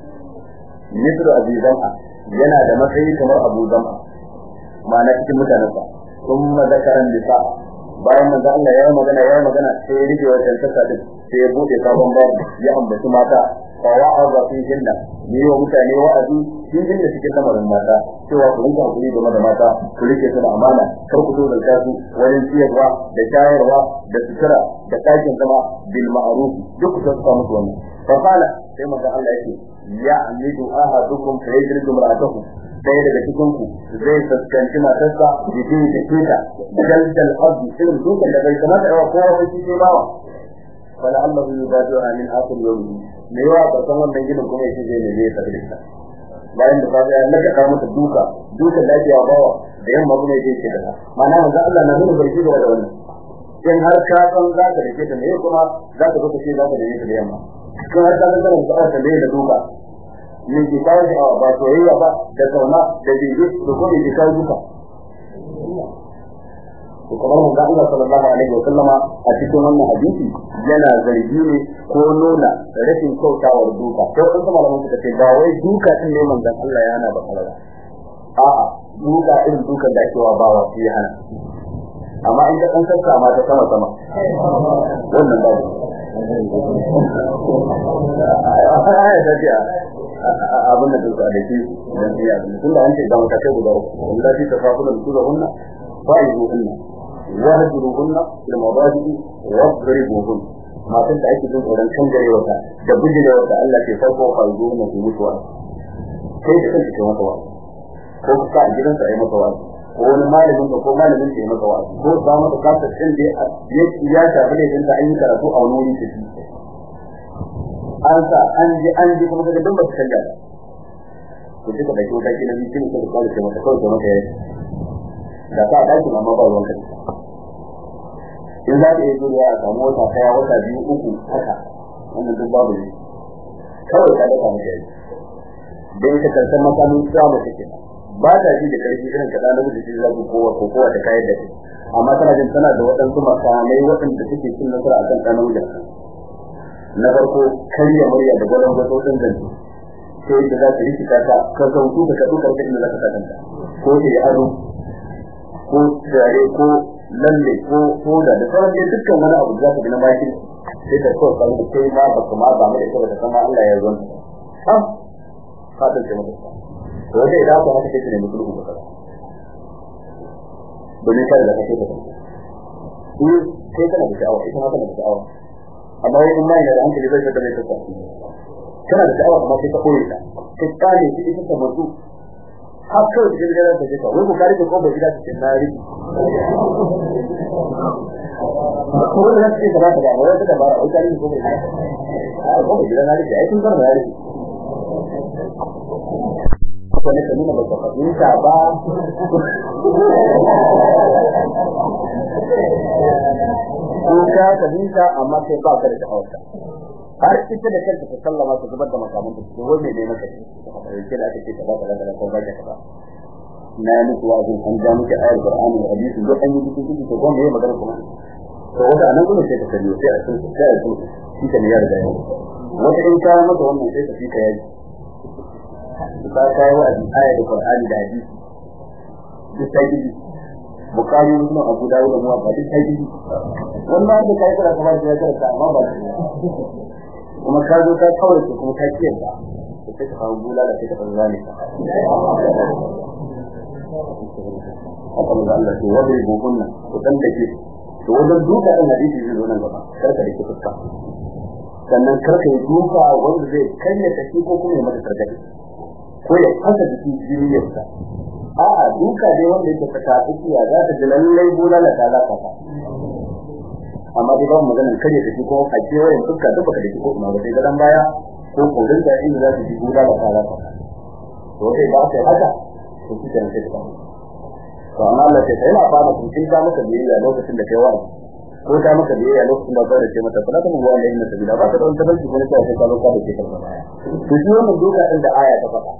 S1: misru abi zam'a yana da matsayi kamar abu zam'a ma'ana cikin mutanen sa kuma zakaran bisa bayan manzo Allah ya magana sai ya rige wannan tsaka din sai ya bude sabon babu ya ambaci mata fa wa'aza fi jinna ne wa mutane wa'azi cikin da cikin lamarin mata cewa ku rinka hakuri da mata ku rike su da amana kar ku dole ta su wurin ciyarwa da shayarwa da sutura da ɗakin zama bil ma'ruf duk su samu wannan fa qala sai manzo Allah yake ya'midu ahadukum fa yajridu imra'atahu sai daga cikin ku zai fuskanci matarsa jikin da kita daldal abdi irin dukan da bai kamata a kowa wai shi bawa fala Allah yubadi'uha min akhir yawm me yawa barkan wannan gidan kuma yake zai ne zai tafi da bayan da kaga ya naka mata dukan lafiya bawa da yamma kuma yake ce da mana manzo Allah na nuna barki da wannan in har ka san za ka rike ta ne kuma za ka zo ka ce za ka rike ta da yamma kuma har ka san da ka da duka ne ke kawo da ba soyayya ba da kauna da bibi da kuma ke kawo duka to kamar manzo Allah sallallahu alaihi wa sallama a cikin wannan hadisi yana zargi ne ko nuna rashin kyautawar duka ko kuma malaman suka ce ba wai duka din ne manzo Allah ya hana ba kawai a'a duka irin dukan da ake wa bawa shi ya hana amma in ka sassa ma ta sama wannan ba ai da dia abin da duka da shi dan ya tunda an ce da mutakai guda uku wallahi tafaqulu kulluhunna fa'izuhunna wahjuruhunna fil madaji wadribuhunna matan da ake jin tsoron kangarewa da bujirewa da Allah ke farko fa'izuhunna su mutuwa sai da kake mata wa ko ka gidan sa ai mata wa ko wani malamin ko malamin ke mata wa ko ba mata kasar din da ya shafi ne din da an yi karatu a wani wuri an sa an ji kuma da damba kanga ko duka da kyauta kina ji kin ko da ce mata kawai mata yayi da ta dace amma ba ruwan kai in za ta yi zuwa a samu wata kaya wata biyu uku haka wannan duk babu ne kawai ka daga mata yayi dan ita karshen makamin samu take ba ta ji da karfi irin kada na gudu shi zaku kowa ta kayar da shi amma tana jin tana da wadansu makamai wadanda suke cin nasara akan kana wuda na farko kariya murya da gwalan gwatsotin zanci sai da za ta rikita ta ka zautu da kadu karfin da za ka kanta ko ta yi ado ko tare ko lalle ko da sauran dai dukkan wani abu da za ka gina bakin sai ta so kalli sai ma ba kuma ba mai da kuma Allah ya zo ha fatan ce mutum to dai da ku haka take ne mutum ko kaza dole kai da kake da ku sai kana da sha'awa ita ma kana da sha'awa amma wai mai da hankali zai da ta kana da sha'awa amma sai ka koyi ta sai kale shi ita mutu haka da gidan da take wai ku kare ko ba gida take na ri ko da take da ba wai da ba wai kare ko ba gida na ri ai kun fara ri wani kamina ba ka fahimta ba ko ka fahimta amma sai ba ka da hausa har ita da kanta ta sallama ta zubar da makaman da ko wai ne maka ce da ake ce ba ka ko ba ka ba na muku wazin an ga muke ayar Qur'ani da hadisi duk an yi cikin ko gome yayin magana kuma to wanda anan kuma sai ta kalli sai a cikin sai a cikin shi kan ya riga yau wata in ka maka wannan sai ka fi ka yaji ba kai wa ayar da Qur'ani da hadisi duk sai gidi Bukhari Muslim Abu Dawud da Muwatta duk sai gidi wannan da kai kira kamar da ya karanta amma ba kuma ka zo ka kawai kuma ka kiyarta sai ka kawo bula da sai ka fara zalika akan da Allah ke wadai gogunna ko dan take to wajen duka din hadisi zai zo nan gaba karka da fuska sannan karka yi duka wanda zai kanya take ko kuma ya mata targaɗe ko ya fasa jiki jiriyarsa a'a duka dai wanda yake fata tsakiya za ta ji lallai bula da ta zaka ta amma dai ba maganar kare take ko a kewayen fuska duka da ko kuma ba sai gadan baya ko kodin da inda za ta ji bula da ta zaka ta to sai ba sai haka to kike ne sai ta to amma Allah sai yana fara cikin ta maka biyayya lokacin da kai wa'azi ko ta maka biyayya lokacin da kai ce mata fara kuma wallahi inna sabila ba ka da wani tabbaki ko sai ka lokacin da kai karba to shi wannan duka din da aya ta faɗa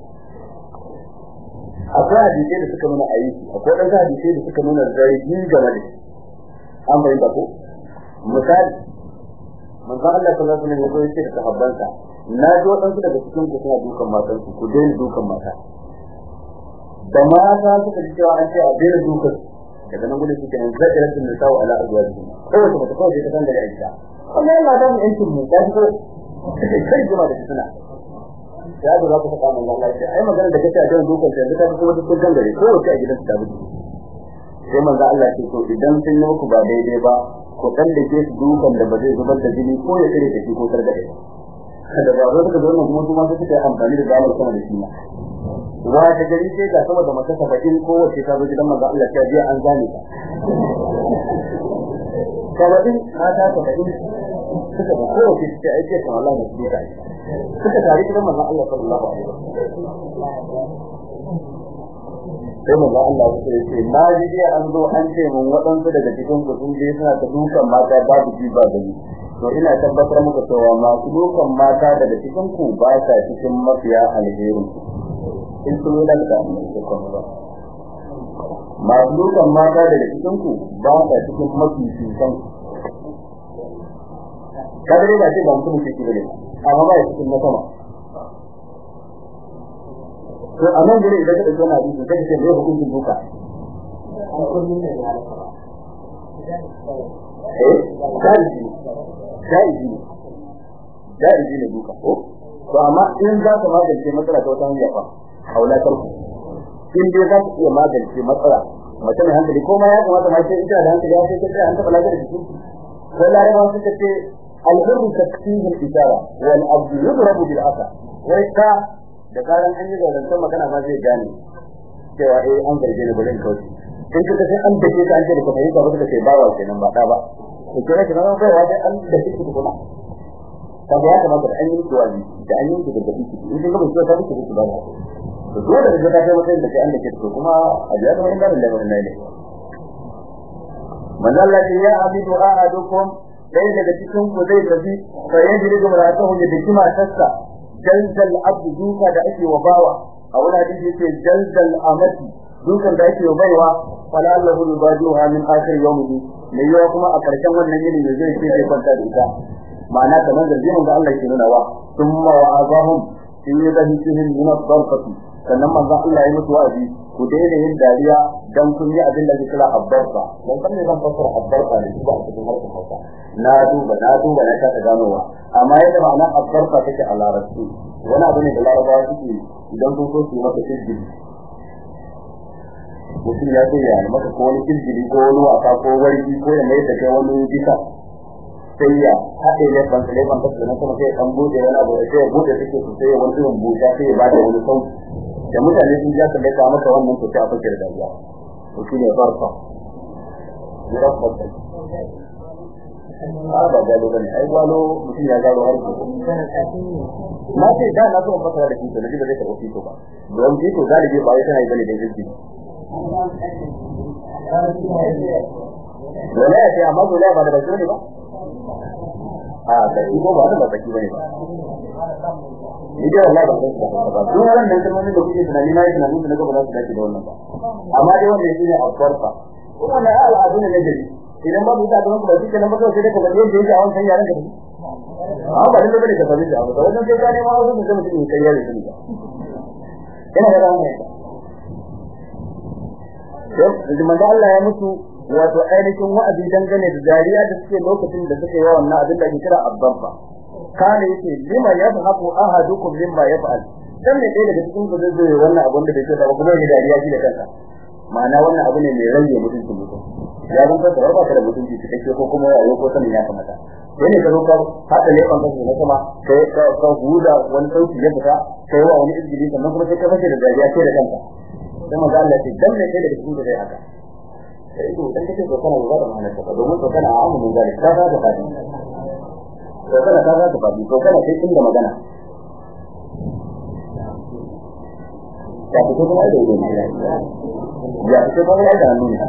S1: akwai hadisi da suka nuna ayyuki akwai dan hadisi da suka nuna zargi game da an bayyana ko misali manzo Allah sallallahu alaihi wasallam ya ce da sahabbansa na ji wadansu daga cikin ku suna dukan matan ku daina dukan mata da mata suka ji cewa an ce a daina dukan daga nan gudu suke nan zakaratin nisa'u ala azwajihi kawai kuma ta kawai ta kan da aisha kuma yana da mu yankin mu da ko kai kuma da suna ya da za ku faɗa mun Allah ai magana da kace a daina dukan sai da kuma ta kan gare ko kai a gidan ta bi sai manzo Allah ce to idan sun yi ku ba daidai ba ko dan da ke dukan da ba zai zubar da jini ko ya kare take ko targade kada ba zo daga wannan kuma sai take amfani da damar sana da shi ma wa ta gari sai ga sama da makasa bakin ko wace ta zo gidan manzo Allah ta biya an gane ta sabadin mata ta bakin suka ba ko wace ta aike ta Allah ne su ta suka tare gidan manzo Allah sallallahu alaihi wasallam sai manzo Allah ya ce na ji an zo an ce mun wadansu daga cikin ku sun je suna ta dukan mata babu ji ba gani to ina tabbatar muku cewa masu dukan mata daga cikin ku ba sa cikin mafiya alheri in sun da ka masu dukan mata daga cikin ku ba ta cikin mafi cikin kada dai ba ce ba mutum ke bane amma ba cikin na sama to anan gure idan ka dauki wannan hadisi sai ka ce hukuncin duka jaizi ne duka ko to amma in za ka magance matsala ta wata hanya fa haulatar ku in dai za ka iya magance matsala mace mai hankali ko ma ya kamata ma sai ita da hankali ya sai ta an taɓa lafiyar jikin ko larabawa suka ce al-hurru takfihi al-isara wal abdu yudrabu bil asa wai ka da karan an yi zarantar magana ma zai gane cewa an zarge ni bari in kauce in ka sai an dace ka an ce da ka fahimta ba ka ce ba wa kenan ba da ba to kira ki nan bai wa an da shi kuma kaga ya kamata an yi duwaji da an yi da dabi in kin ga ba ta ku ba to dole da ka kai mutum da kai an da ke to kuma a biya da wannan da wannan ne manallati ya abidu ahadukum dai daga cikin ku zai tafi fa yajri da maratahu da kima tassa jalzal abdu duka da ake wa bawa a wani hadisi yake jalzal amati dukan da ake wa baiwa fala Allahu yubaduha min akhir yawmihi ne yawa kuma a karshen wannan yini ne zai ce kwanta da ita ma'ana kamar zargin da Allah ke nuna wa thumma wa'azahum fi yadhihim min ad-darqati sannan manzo Allah ya mutu wa'azi ku daina yin dariya dan kun yi abin da ke kira abbarka dan kan ne zan fassara abbarka ne ba a cikin harkar Hausa na duba na ta ganowa amma yadda ma'ana abbarka take a larabci wani abu ne da larabawa suke idan sun so su maka izgili mutum ya ce ya maka ko wani izgili ko wani wasa ko warki ko ya mai da kai wani bisa sai ya haɗe leban da na kuma sai an bude wani abu sai ya bude take sai ya wani rubuta sai ya ba da wani sauti da mutane sun ja ka leka maka wannan to sai a fakir da ya to shi ne farfa ya rabba ba galo bane ai galo mutum ya galo har ko na ce da na so fasara da kito da zai karɓi kito ba don kito galibi ba yana yi bane da jinki dole ya ce amma dole ba da baki ne ba da ko ba da baki bane ba ni da Allah ba zai ba duk wannan kalmomin da kuke tunani na yi tunanin da gaba za su dace da wannan ba amma dai wannan shine abbarka kuma na al'adu ne gari idan ba mutum da kuma shi kenan ba sai da ka bade da yake a wannan yaran da shi ba da bane ka fahimta da wannan sai ka ne ma wasu mutum mutum kai yare shi ba ina da wannan to manzo Allah ya mutu wato ainihin wa'azi dangane da dariya da suke lokacin da suke yawan wannan abin da ake kira abbarka kana yake lima yadhaku ahadukum mimma yaf'al dan ne daga cikin ku zai zo wannan abin da yake da kuma ya dariya shi da kansa ma'ana wannan abu ne mai rage mutunci mutum ya zan ka tsara ba da mutunci kake ko kuma yayo ko sanin ya kamata sai ne ka zo ka hada ne kan kanka kuma sai ka huda wani sauki ya fita sai wa wani izgili sannan kuma sai ka fashe da dariya sai da kanka sai manzo Allah ce dan ne daga cikin ku zai haka sai to dan kake ko kana da ma'ana ka domin to kana amu mun gari ka ga fadi to kana ka ga fadi to kana sai inda magana ya fito kuma da ne ya fito kuma da nuni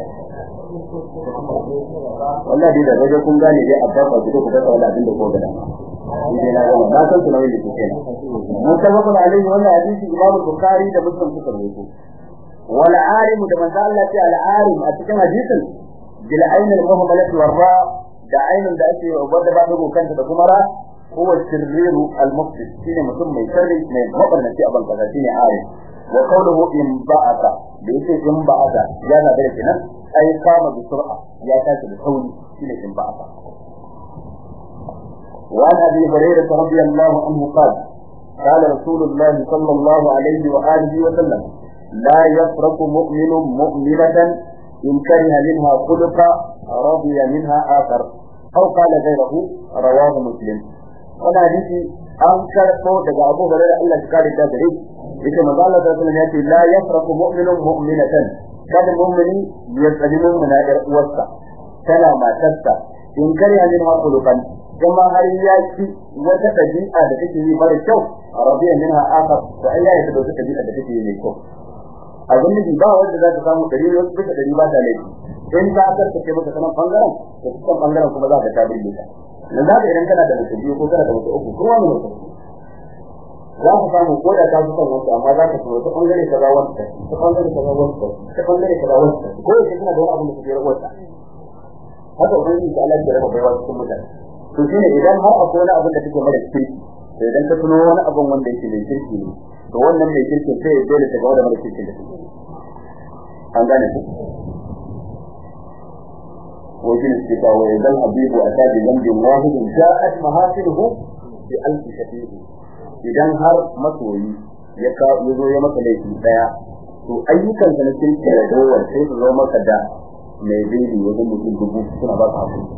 S1: wallahi da rage kun gane dai abba ba ku ga wala abin da ko gada ni na ga na san sunan da kuke mun tabbata alaihi wannan hadisi Imam Bukhari da Muslim suka rawaito wal alim da manzo Allah ta al alim a cikin hadisin bil ayn al muhammalah wal ra da ainun da ake wadda ba ta kanta da kuma ra huwa sirru al mufsid shine mutum mai sirri mai mabarnaci a banka shine alim wa qawluhu in ba'ata da yake in ba'ata yana da kenan ai kama da sur'a ya tashi da sauri shine in ba'ata wa abi hurairah radiyallahu anhu qala qala rasulullah sallallahu alaihi wa alihi wa sallam la yafraku mu'minun mu'minatan in kariha minha khuluqa radiya minha akhar aw qala ghayruhu rawahu muslim wannan hadisi an karbo daga Abu Hurairah Allah ya kare da gare yake manzo Allah sallallahu alaihi wasallam ya ce la yafraku mu'minun mu'minatan kada mu'mini ya tsadimu munadar uwarsa tana matarsa in kariya min haqulukan kuma har ya ci wata dabi'a da take yi mara kyau arabiya minha akhar to ai ya ta wata dabi'a da take yi mai kyau abin da ba wanda za ta samu dalili wasu bisa dalili ba ta laifi in ka karka ce maka sanan bangaren to cikin bangaren kuma za ka ta dinga ta nan da idan kana da mutum biyu ko kana da mutum uku kuma ne za ka samu ko da ka fi son wasu amma za ka so ta bangare kaza wanda ta bangare kaza wanda ta bangare kaza wanda ko yake kana da wani abu da kake rabuwa haka ubangiji ta Allah ya raba baiwa cikin mutane to shine idan har akwai wani abu da kake mara kirki to idan ka tuno wani abu wanda yake mai kirki ne to wannan mai kirkin sai ya dole ta ga wanda mara kirkin da kake an gane ku وجل الشفاء وإذا الحبيب أتى بذنب واحد جاءت محاسنه بألف شفيع إذا هر مسوي يزو يمك ليس daya to ayyukan da nake da dawar sai su zama maka da mai bidi wajen mutum dubu suna ba ka hakuri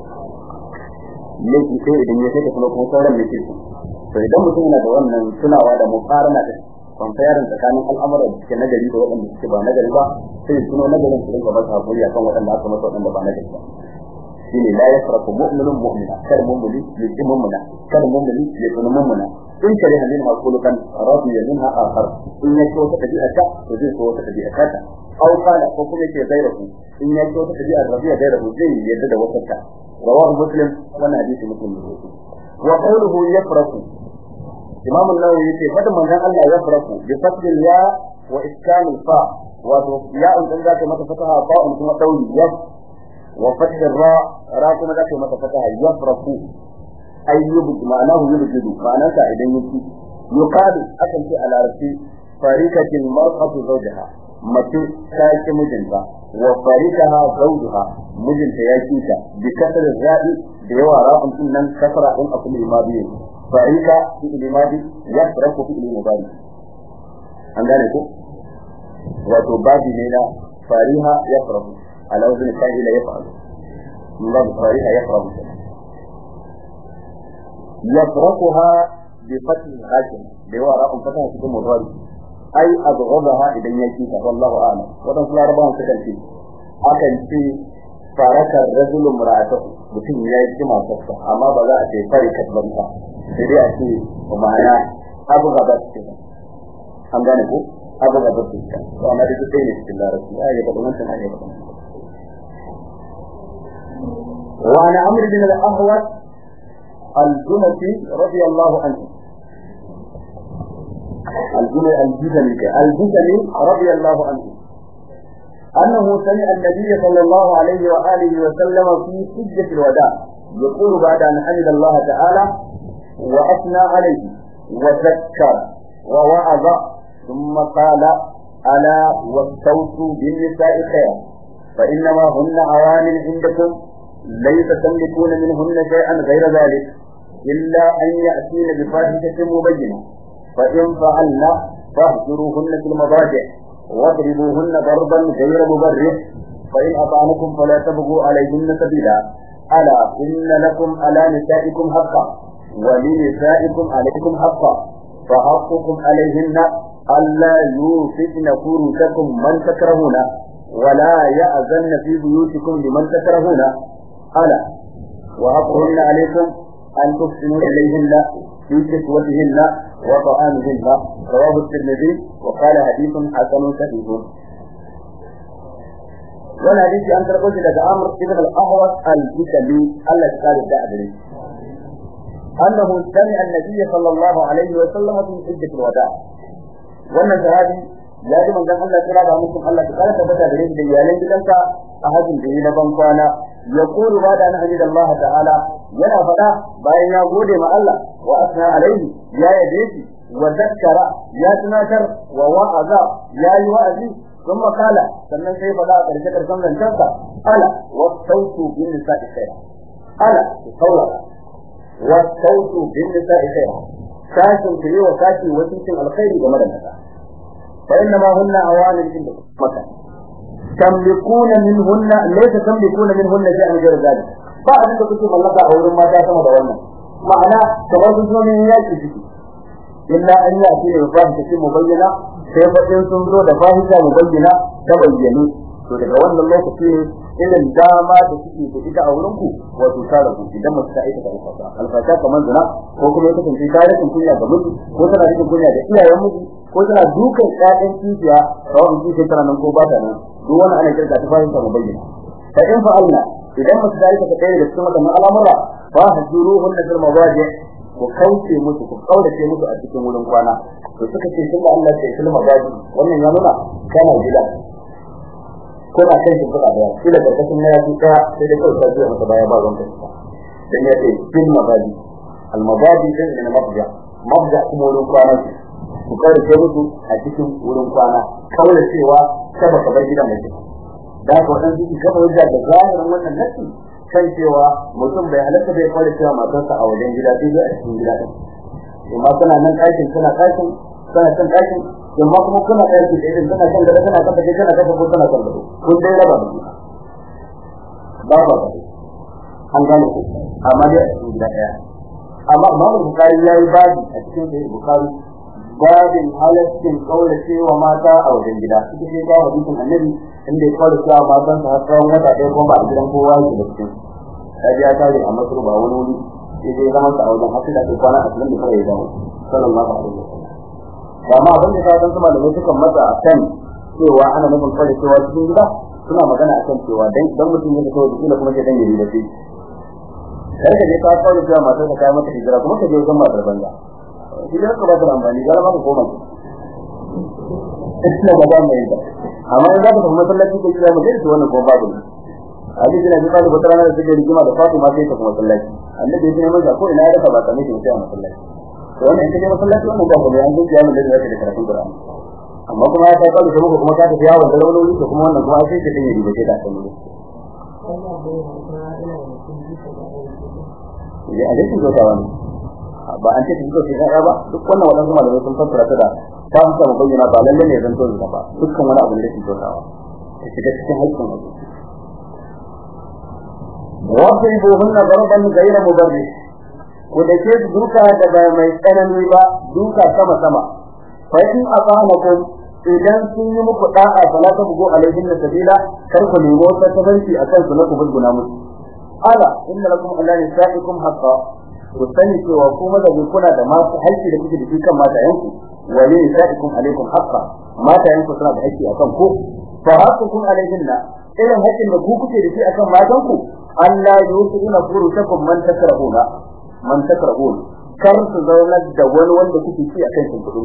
S1: ne sai idan ya sai ka kuma sauran ne kirki to idan mutum yana da wannan tunawa da muqarana da comparing tsakanin al'amuran da suke nagari da waɗanda suke ba nagari ba sai su nagarin su rinka ba ta hakuri akan waɗanda aka masa waɗanda ba nagari ba shine la yasrafu mu'minun mu'mina kar mu'mini li mu'mina kar mu'mini li mu'mina in kare halin hakulukan radiya minha akhar in ya so ta tabi'ata to zai so ta tabi'ata aw kana ko kuma yake zairahu in ya so ta tabi'a radiya zairahu zai yadda da wasata rawahu muslim wannan hadisi muslim ne wa qawluhu yafraku imam an-nawawi yace fadin manzon Allah yafraku bi fathil ya wa iskan al-fa wa ya an zaka mata fataha fa'un kuma dauri yaf wa fathil ra kuma zaka mata fataha yafraku ayyubu ma'anahu yubjidu ma'anarsa idan yake yuqalu akan ce a larabci farikatil mar'atu zawjaha mace ta ki mijinta wa farikaha zawjuha mijinta ya kita bi kasar ra'i da yawa ra'un din nan kasara din akul imadi farika fi imadi yasrafu fi imadi an gane ko wato babi ne na fariha yasrafu ala wazn fa'ila yaf'alu min bab fariha yasrafu يفرقها بفتح الحاكم بوراء فتح في المضارع اي اضغضها اذا يجيك والله اعلم وتنصل ربهم سكنتي akan ce faraka rajul imra'atuhu mutum ya yi kima sakka amma ba za a ce farika banta sai dai a ce ma'ana abu gaba ce an gane ko abu gaba ce to amma da sai ne cikin larabci ya ga wannan tana ne wa ana amr bin al-ahwas الجنسي رضي الله عنه الجنسي رضي الله عنه أنه سمع النبي صلى الله عليه وآله وسلم في حجة الوداع يقول بعد أن حمد الله تعالى وأثنى عليه وذكر ووعظ ثم قال ألا واستوصوا بالنساء خيرا فإنما هن عوامل عندكم ليس تملكون منهن شيئا غير ذلك إلا أن يأتين بفاحشة مبينة فإن فعلن فاهجروهن في المضاجع واضربوهن ضربا غير مبرح فإن أطعنكم فلا تبغوا عليهن سبيلا ألا إن لكم على نسائكم حقا ولنسائكم عليكم حقا فحقكم عليهن ألا يوفقن فروجكم من تكرهون ولا يأذن في بيوتكم لمن تكرهون ألا وحقهن عليكم أن تحسنوا إليهن في كسوتهن وطعامهن رواه الترمذي وقال حديث حسن صحيح. وانا حديث أن تقول لك أمر ابن الأحوص الجسمي الذي قال الدعبري أنه سمع النبي صلى الله عليه وسلم في حجة الوداع وانا شهادي لازم أن الله تعالى منكم الله تعالى تبدأ بريد ديالين بلنك أحد الدين بنقوانا يقول بعد أن حمد الله تعالى ينا فتا باين يقول مع الله وأثنى عليه يا يديتي وذكر يا تناشر ووعظ يا يوعظي ثم قال سنن سي فدا كرشكر سنن شنكا ألا واستوصوا بالنساء خيرا ألا تصور واستوصوا بالنساء خيرا كاشن كلي وكاشي وسيكن الخير جمال النساء فإنما هن عوامل عندكم مكان تملكون منهن ليس تملكون منهن شيئا غير ذلك بعد ان كنت ملكا اورن ما ta sama da wannan ma'ana kamar sun zo ne yaki ciki illa an yati ne fahisha mubayyana sai fadin sun zo da fahisha mubayyana ta bayyane to daga wannan lokaci ne irin dama da suke da ita a wurin ku wato tare ku idan mutum ta aika alfasha kamar zina ko kuma ya kasance tare kun kunya ga miji ko tana cikin kunya da iyayen miji ko tana dukan ƴaƴan kishiya kawai kike tana nan ko ba ta nan duk wani ana kirga ta fahimta mu bayyana fa in fa'alna idan mutum da yake kai da cikin wannan al'amura fa hajuruhun fil mawaji ku kauce musu ku kaurace musu a cikin wurin kwana to suka ce sun da Allah sai sulma gaji wannan ya nuna kana gida ko da kai kun fada da shi da karkashin na yaji daya sai da kawai sai masa baya ba zan ta dan ya ce sulma gaji al magadi din ne mabda kuma wurin kwana ku kaurace musu a cikin wurin kwana kauracewa kada ka bar gidan mai da ka wadan su ka bar da zahirin wannan nasi kan cewa mutum bai halatta bai fara cewa matarsa a wajen gida sai a cikin gida din amma kana nan ɗakin kana kan ɗakin amma kuma kuna ɗaki da idan kana kan gaba kana kafa kana kafa ko kana kan gaba kun dai raba ba an gane ku amma dai a cikin gida ɗaya amma Imam Bukhari yayi babu a cikin Sahih Bukhari babin halaccin kaurace wa mata a wajen gida ita ce ga hadisin Annabi inda ya kaurace wa matan sa har tsawon wata ɗaya ko ba a gidan kowa yake da cikin sai ya tare a Masar ba wani wuri sai dai zaman sa a wajen hasu da kwana a cikin da kai ya dawo sallallahu alaihi wasallam amma abin da kasan kuma da suka mata akan cewa ana nufin kauracewa cikin gida suna magana akan cewa dan mutum ya fito da kuma ke dan yiri da shi sai da ka kaurace wa matar ka kai mata hijira kuma ka je wajen matar banza idan ka ba da amfani ga ma ko ba ina ba da mai amma idan ka kuma sallaci ko kira mu dai wannan ko babu hadisi ne da ba tara da take rigima da Fatima sai ta kuma sallaci annabi ya ce maka ko ina ya raka ba kamar shi sai a masallaci to wannan in kaje masallaci wannan ba ko an ji ya mun da zaka da karatun Qur'ani amma kuma ya kai kawo kuma ka tafi yawon da launi to kuma wannan kuma sai ka dinga riba da kan ne ya alaikum salam ba an ce ko sai ba duk wannan wadannan malamai sun fassara ta da ta mu bayyana ba lalle ne zan to ba dukkan wani abu da yake dotawa take cikin haƙƙin Allah wa'ibuhunna darban ghayra mubarrih ko da ke duka da mai tsanani ba duka sama fa in aqamakum idan sun yi muku da'a salata bugo alaihin sabila kar ku nemo ta tabarki akan su na ku bulguna musu ala inna lakum alla nisaikum haqqan ku sani cewa kuma da kuna da masu haƙƙi da kuke da shi kan matayenku wa li nisaikum alaikum haqqan matayenku suna da haƙƙi akan ku fa haqqukum alaihinna irin haƙƙin da ku kuke da shi akan matanku Allah yusina furusakum man takrahun kar su zaunar da wani wanda kuke ci akan shi kudin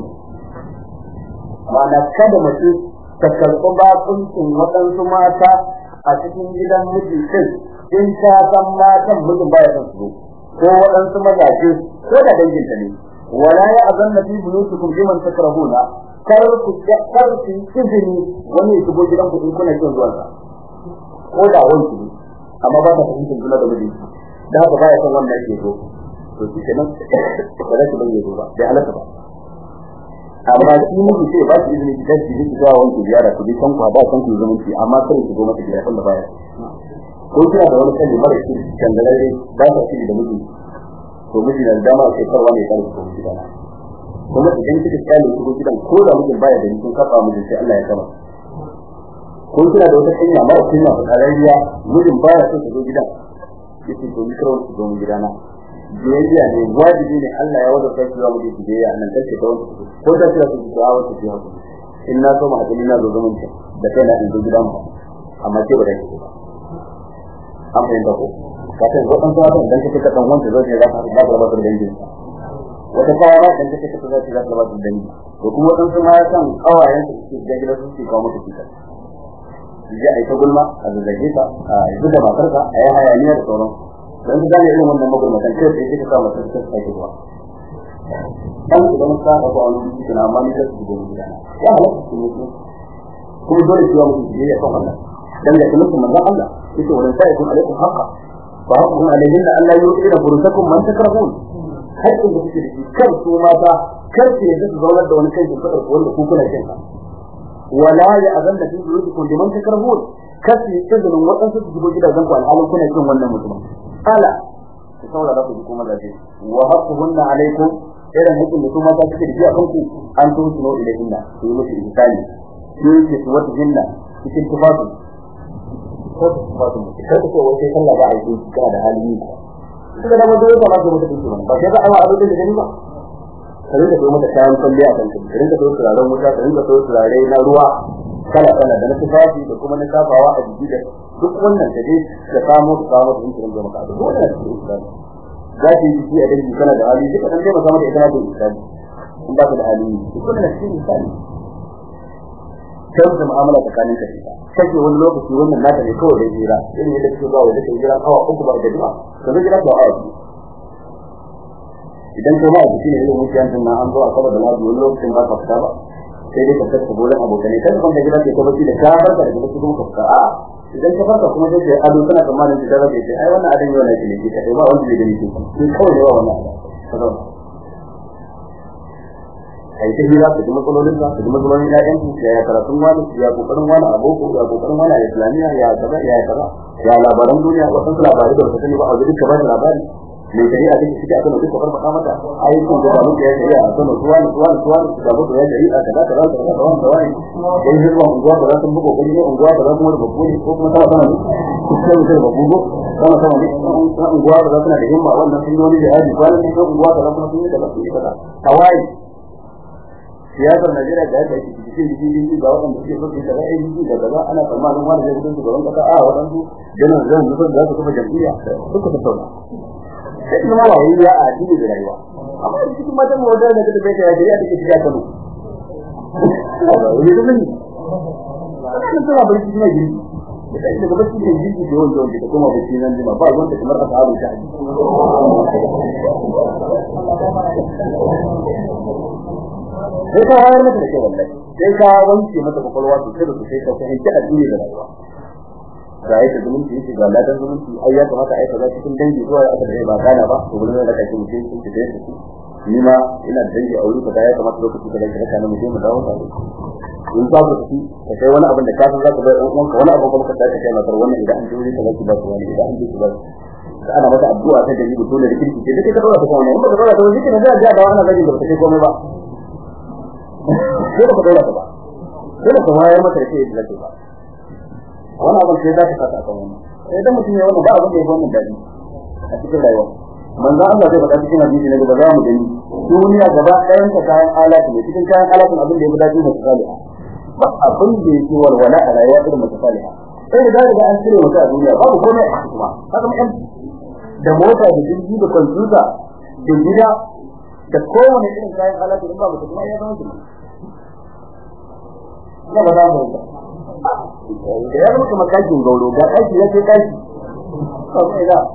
S1: mana kada mutum ta karɓi bakuncin waɗansu mata a cikin gidan miji kai in ta san matan mijin baya son su ko waɗansu mazaje ko da danginta ne wala ya azanna fi buyutikum liman takrahuna kar ku izini wani ya shigo gidan ku in kuna son zuwa ko da wani ne amma ba ta fahimtar juna da miji da haka baya son wannan yake to shi kenan ba za ki bayyana ba da halaka ba amma shi miji sai ba shi izini da shi ki zuwa wani ziyara ku bi san ku ba san ku zumunci amma sai ki zo mata gida kun da baya ko kina da wani kalli mara shi dangane ba ta shi da miji to miji da dama sai karwa ne kan ku gida kuma idan kika tsale ku gidan ko da mijin baya da kin kafa miji sai Allah ya kama ko kina da wata kanya mara kina farariya mijin baya so ku gidan yake to ni karo ku zo gidana biyayya ne wajibi ne Allah ya wada kai zuwa miji biyayya nan take da wani ko da kira ku zuwa wata biya ku inna so ma hadin na zo zaman ki da kai na inda gidan mu amma ke ba da ki ba amma inda ko ka ta zo kan zuwa dan kake ka dan wanda zai da ka da ba da dangi wata fara dan kake ka zai da ba da dangi to kuma dan su ma san kawayen su da gidan su kawo mata kika ya ai ta gulma a zage ta a yi da matarka a yi hayaniya da sauran dan su gane irin wannan magulmatan kai sai kika sa mata ta sai ruwa dan idan ka ga wani cikin amma ni da su gobe gidana ya halaka su mutu kuma dole ki wa mutum ya fa wannan dan da kuma manzo Allah yake wannan sai kun alaikum haqqa fa haqqun alayhinna an la yu'tina furusakum man takrahun haƙƙin da kuke da shi kar su mata kar ki yadda su zaunar da wani kai ku fadar wanda ku kuna kinsa wala ya azanna fi buyutikum liman takrahun kar ki izinin wadansu su shigo gidajen ku alhalin kuna kin wannan mutum ala ku saurara ku kuma da shi wa haqquhunna alaykum irin haƙƙin da kuma ta suke da shi a kanku an tuno ilayhinna ku yi musu ihsani yake su wata jinna cikin tufafi ko tufafi kar ku wai sai Allah ba a yi kana da hali kuma da wanda yake ba su mutu dinki ba sai da Allah abin da gani ba kare da kuma da kayan kulliya kan kin kare da turaren wuta kare da turare na ruwa kala da na tufafi da kuma na kafawa a jiki da duk wannan da dai ka samu dinki da maka da wannan za ki yi shi a dangi kana da hali duka dan dai ba samu da ita da misali in ba ka da hali kuma da shi misali sai da mu'amala tsakanin ka kake wani lokaci wannan naka ne kawai da jira irin yadda kake zuwa wajen jira awa uku ba da jira to zai jira ko awa idan kuma a cikin irin mutiyan din nan an zo a kaba da lafiya wani lokacin ba ka fita ba sai dai ka tsaka golan abokanai kan da gida ke tabbaci da ka farka da kuma kuma ka fita a idan ka farka kuma sai ado kana tsammanin da zaka ce ai wannan adan yau ne ke kai ba wanda zai gani ki sai kawai ne wannan kaza ai sai hira da matsalolin ka da matsalolin ƴaƴan ku ya karatun wani ya kokarin wani aboko ya kokarin wani islamiya ya kaza ya labaran duniya wasu labarai da suka ne ba a gudu ka ba da labari mai shari'a take ciki akan duka farfada mata ayyukan da zamu ya shari'a akan suwani da babu ya shari'a kaza wani dan hirwa unguwa da zan bugo gari ne unguwa da zan kuma babu ne ko kuma sama ne sai mutum babu sama ne unguwa da zan da himma wannan sun yi da yaji kwanan ne unguwa da zan kuma sun yi da babu kaza kawai siyasar Najeriya da yake cikin ga wannan suke so da ra'ayi da kaza ana tsammanin wani zai fito gaban kasa a wadansu janar zan mutum da su kuma jam'iyya duka ta tauna sai kuma wai ya addini da rayuwa amma cikin matan wadda da take bai da ya take shiga kanu wani dukkan wannan tana bai cikin jini da daga bakin jini da wanda da kuma bakin nan jima ba wanda kamar ashabu ta hadisi sai ka hayar mata da kai wallahi sai ka wanke mata kwakwalwa to sai ka fahimci addini da rayuwa da yake zumunci yake ga ladan zumunci ai ya kamata ai kaza cikin dangi zuwa aka da ba kana ba to gurin da kake mutum sun ce da su ni ma ina da dangi a wuri kaza ya kamata lokaci da kake kana mutum mu dawo tare in ba ku ci kai wani abin da ka san zaka bai ɗan ka wani abu kuma ka tace kai matar wannan idan an juri kaza ki ba ku wani idan an ji ku ba ana mata addu'a ta da yiwu dole da kirki ce duk ka dora ta kuma in ba ka dora ta wani kina da da wannan gajin da ba ta komai ba sai ka dora ta ba sai ka wayar mata da kai da ba wannan abin sai za ka fata kan wannan sai dan mutum ya wannan ba abin da ya wannan dadi a cikin rayuwa manzo Allah zai faɗa cikin hadisi ne da za mu gani duniya gaba ɗayan ta kayan alatu ne cikin kayan alatun abin da ya gudanar da misaliha ba abin da yake walwala a rayuwa irin misaliha sai da daga an cire wata duniya babu komai a kuma haka mun da mota da jirgi da kwamfuta da gida da kowane irin kayan alatu din babu kuma ya zama kuma ya ba za mu da ya zama kamar kakin gauro ga kaki ya ce kaki kawai da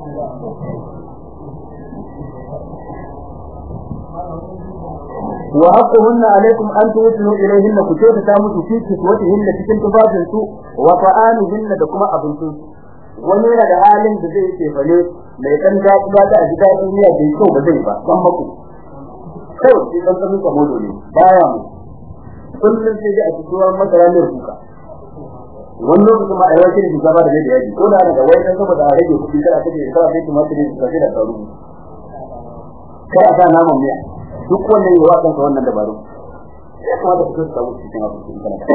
S1: wa haqquhunna alaykum an tuwsilu ilayhinna kutata ta musu fi kiswatihinna cikin tufafin su wa ta'anuhinna da kuma abincin wani yana da halin da zai ce fale mai dan daɗi ba da ji daɗi ne da yake ba zai ba dan mako sai shi dan san ka modo ne baya mu kullun sai da a cikin masara ne kuka wannan kuma a yawancin da gaba da yaji ko da daga wai dan saboda a rage kuɗi kada kaje kada sai kuma sai da taru kai a kana mun ne duk wannan yawa kan wannan dabaru ya kamata ku samu cikin abu cikin kana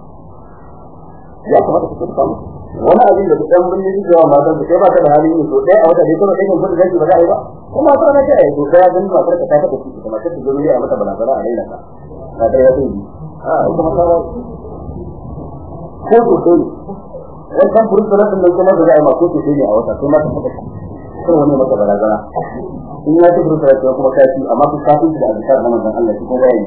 S1: ya kamata ku samu wani abin da dan bunni zuwa matan da sai ba ta da hali ne so dai a wata dai kuma kai kun da zai ba zai ba kuma ta na kai to sai dan ba farka ta ta ku kuma ta zo ne a mata balagara a laila ka da ya yi kuma ka ko to wai kan furu da nan kuma da ai ma ko to ne a wata kuma ta fada ko wani mata balagara in ya ta furu da kuma kai amma ku kafin da azkar nan dan Allah shi ko yayi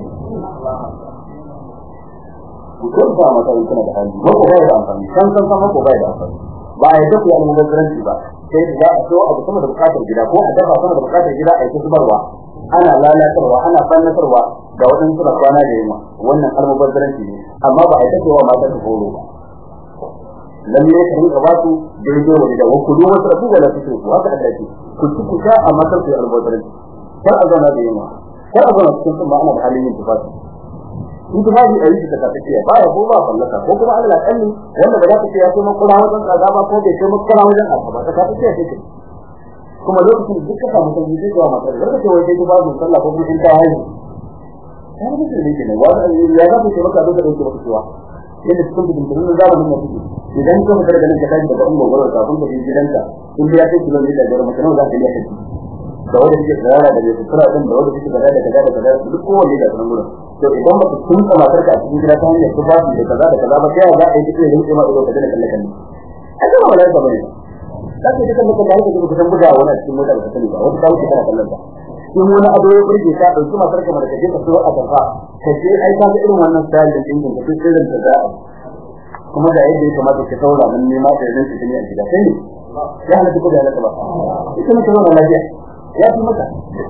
S1: ko ba mata in kana da hali ko ba da amfani san ko ba da amfani ba ai da ku almubazzaranci ba sai da a so abu kuma da bukatar gida ko a dafa kuma da bukatar gida ai kusurwa ana lalatarwa ana fannatarwa da wadannan suna kwana da yamma wannan almubazzaranci ne amma ba ai da cewa mata ta horo ba lalle ka rinka ba su daidai wani da ku duba su rabu wala su ku haka Allah ce ku ci ku sha amma sai ku almubazzaranci kar a zauna da yamma kar a zauna cikin kuma ana da halin yin tufafi in kuma bi ayi ta tafiya baya ko ba fallaka ko kuma Allah kalli wanda ba za ta ce ya ce makura wajen kaza ba ko bai ce makura wajen asaba ta tafiya ce kuma lokacin da duka samu sai ji zuwa mata da ce wai sai ba mu sallah ko mun ta hayi sai mutum ne ke ne wanda ya ga ce maka da kake maka cewa yadda cikin bidin da zamanin da kike idan ka fitar da nan ka tafi daga ungo gwara kafin ka je gidanka in ya kai kilomita da mutum za ka iya tafi da wanda yake tsara da ne tsara din da wanda yake da duk kowanne da sanan gurin to idan ba kun tsama tarka cikin gida ta hanyar ku ba da kaza ba sai za a yi kike yin kuma ido kaje da kalle kalle ai ba wala ba ne kake dukan mutum da yake kusan bugawa wani cikin mota da sani ba wata ta wuce kana kallon ta in wani abu ya burge ka dauki matar ka da kaje ka so a tafa kaje ai ka ga irin wannan style din din ka fi irin da kuma da yadda ya kamata ka saura mun ne ma da irin shi ne a gida sai ne ya halatta ko da halatta ba ita mutum wannan lafiya ya fi maka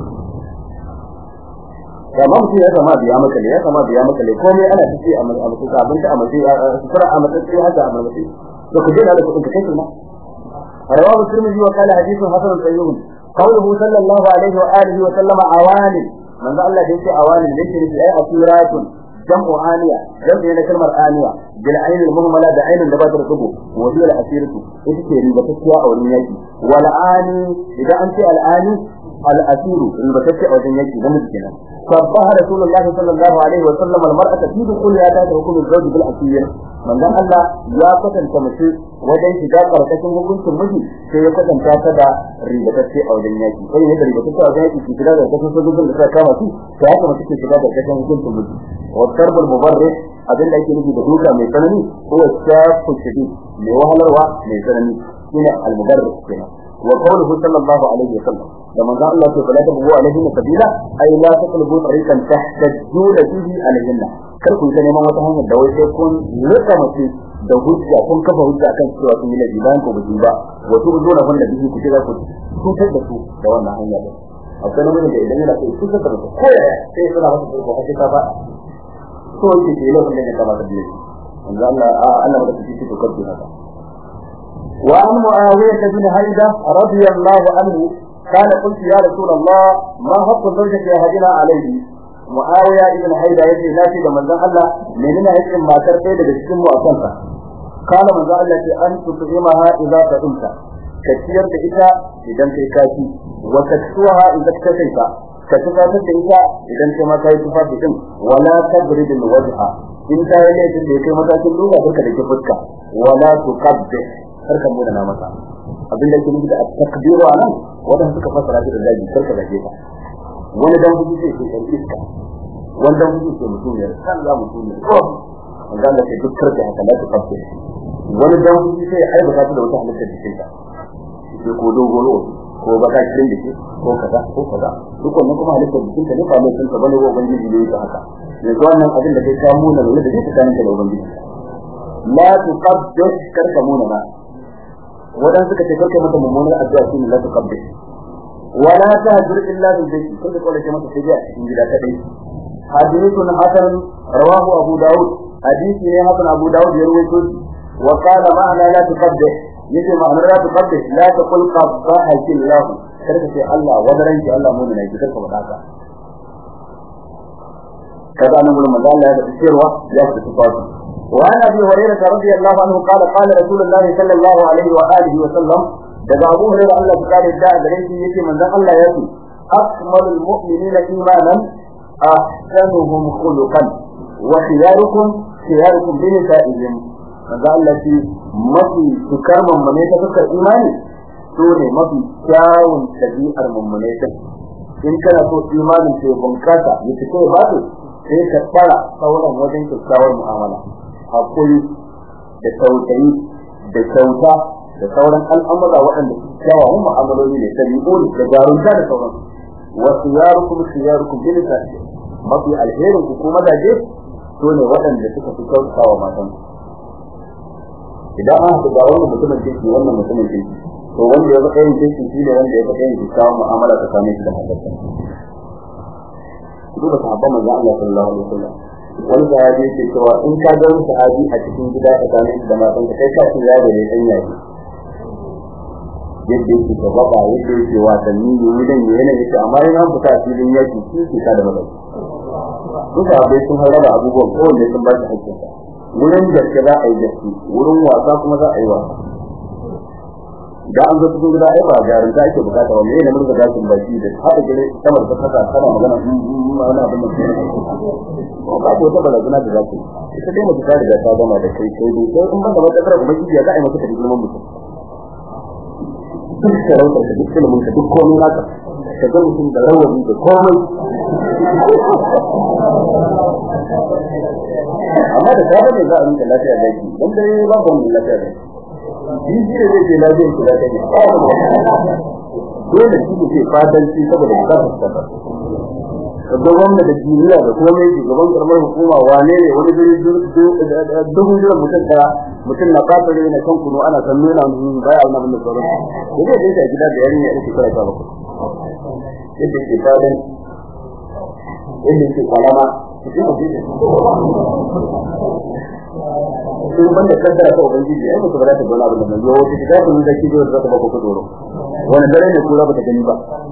S1: kamar mutum ya kama biya maka ne komai ana tafi a mutum abinda a mutum sura a mutum sai haka a mutum to ku je da kudin kai kuma rawahu tirmidhi wa qala hadithun hasan sahih qawluhu sallallahu alaihi wa alihi wa sallama awani man da Allah yake awani ne yake ai asiratun jam'u aniya jam'u ne kalmar aniya bil ayn al muhmala da aynin da ba ta rubu wa hiya al asiratu ita ce riba ta a wurin yaki wal ani idan an ce al ani al asiru riba ta a wajen yaki da mutum kenan فصح رسول الله صلى الله عليه وسلم المرأة في دخولها تحت حكم الزوج بالأسير من ذا الله يا فتن تمشي وجن شجاع قرتكم hukuncin miji sai ya kwatanta ta da ribatacce a wajen yaki sai ne da ribatacce a wajen yaki ki kira da kasan sojojin da suka kama su sai haka mutum ke shiga da kasan hukuncin miji wa darbul mubarrih abin da yake nufi da duka mai tsanani ko shafu shadid mai wahalarwa mai tsanani shine al-mubarrih kenan wa qawluhu sallallahu alaihi wasallam da manzo Allah ya fada da huwa alaihi sabila ay la taqlubu tariqan tahtajjuna fihi alaihinna kar ku ta neman wata hanyar da wai sai kun rika mace da hujja kun kafa hujja kan cewa kun yi laifi bayan ku bi ba wato dole wannan bihi ku kira ku tutar da su da wannan hanya da akwai namiji da idan yana so su tutar da su ko sai suna masa ko kace ka ba to yake ke lokacin da ka ba da bihi manzo Allah da kike ku kabbi haka wa an muawiyah bin haida radiyallahu anhu قال قلت يا رسول الله ما حق زوجك يا هدنا عليه معاويه ابن حيدة يجي نافي da manzon Allah menene hakkin matar kai daga cikin mu akan ka kana manzon Allah ce an tuqimaha idza qadimta ka ciyar da ita idan kai kafi wa taksuha idza kafaita ka tufatar da ita idan kai ma kai tufafi din wala tadrid alwajha in ta yi da kai matakin duba barka da fuska wala tuqabbih karka mu da na masa abin da yake nufi da takdiru anan wadanda suka fasara shi da daji karka da ta wani dan buji sai ke ɗan iska wani dan buji sai mutum ya san za mutum ne ko wanda Allah ke duk karka haka da kafa wani dan buji sai ai ba ta da wata halitta cikin ta sai ko dogoro ko baka cikin dake ko kaza duk wannan kuma halitta cikin ta ne ba mai tunta bane ko ubangiji ne ya haka yanzu wannan abin da kai ka mu na da zai tsakanin ka da ubangiji la tuqaddas karka mu na wadan suka ce karka mata mummunar addu'a shine la tuqabbih wala tahjur illa bil bayt kullu kawai ce mata sai a cikin gida kadai hadithun hasan rawahu abu daud hadisi ne hasan abu daud ya rawaito wa qala ma'ana la tuqabbih yace ma'ana la tuqabbih la taqul qabbaha illah karka ce Allah wadaran ki Allah mu ne karka faɗa ka kaza nan gurin manzo Allah ya da cewa ya da tufafi وعن ابي هريره رضي الله عنه قال قال رسول الله صلى الله عليه واله وسلم daga Abu Hurairah Allah ya kare da gare shi yace manzon Allah ya ce akmalul mu'minina imanan ahsanuhum khuluqan wa khiyarukum bi nisa'ihim manzon Allah ce mafi tukar mummune ta fuskar imani to ne mafi kyawun tabi'ar mummune ta in kana so imanin sai bunkasa ya fito ba sai ka fara sauran wajen kyakkyawar mu'amala hakuri da tausayi da kyauta da sauran al'amura waɗanda kyawawan mu'amaloli ne tabi'u da jarunta da sauran wasu yarukum bil sa'i mafi alherin ku kuma daje to ne waɗanda suka fi kyautawa matan idan an ga wannan mutumin kirki wannan mutumin kirki to wanda ya baka yin kirki shine wanda ya baka yin kyawawan mu'amala tsakanin shi da matarsa duba sahabban manzo Allah sallallahu alaihi wasallam wani sahabi yake cewa in ka ga wani sahabi a cikin gida tsakanin da matan ka kai ka tsaya da ne dan yaki yadda yake gaba yadda yake wasanni ne dan yana yake amma yana fita filin yaki shi ka da madai duka abai sun haraba abubuwan kowanne sun ba shi hakkin sa wurin da za a yi gaske wurin wasa kuma za a yi wasa da an zo cikin gida ai ba garin ta ake bukata ba me ne mun ga gashin baki da haka gare kamar ta kasa kana magana wani abin da ke ko ba ko ta balaguna da zaki ita dai mutum ta riga ta gama da kai sai in ban da wata kar kuma kiyaye za a yi maka da girman mutum duk sarauta da duk ilimin ka duk komai naka ka ga mutum da rawani da komai amma da sabon da za a rinka lafiya da shi dan dai ba ban lafiya da shi ne zai ce lafiyar ku da kai dole shi ne ke fadanci saboda ba za su gaban da duniya da komai gaban karamar hukuma wane ne wani dubu jira mutum na kafare ne kan kuno ana san nuna mun baya wannan da sauran ko dai dai gida da yarinya ita kira ta ba yadda ke fadan yadda ke kalama sun banda kaddara ta ubangiji ai mutum ba za ta gona abin nan yau wata kida kun da kido da ta ba ku doro wannan dare ne kula ba ta gani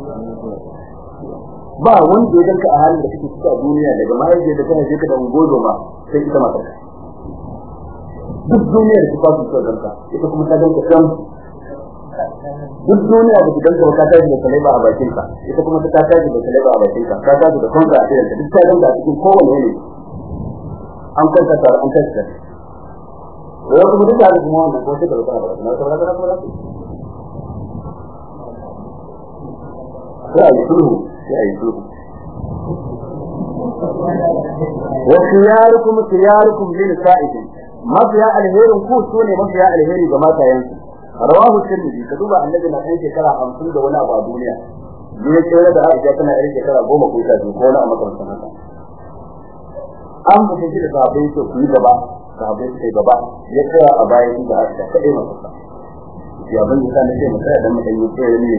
S1: ba wanda ya danka a halin da kake ciki a duniya daga mahaifiya da kana je ka da ungozo ma sai ita mata duk duniyar da ta fara danka ita kuma ta danka kan duk duniya da danka ka tashi da kalaiba a bakin ka ita kuma ta tashi da kalaiba a bakin ka ka tashi da konga a cikin duk ta danka cikin kowanne ne an kanta ta an kanta wai kuma duk da kuma wannan ko sai da ba na saurara وخياركم خياركم للسائل mafiya alherin ku sune mafiya alheri ga matayensu rawahu tirmidhi kaduba annabi na kai shekara 50 da wani abu a duniya ne kira da Aisha tana irin shekara 10 ko 12 ko wani a makarantar haka an mutu shi da sahabbai to ku gaba sahabbai sai gaba ya tsaya a bayan da Aisha kadai masa ya ban da ne sai mutaya dan mutan yi tsere ne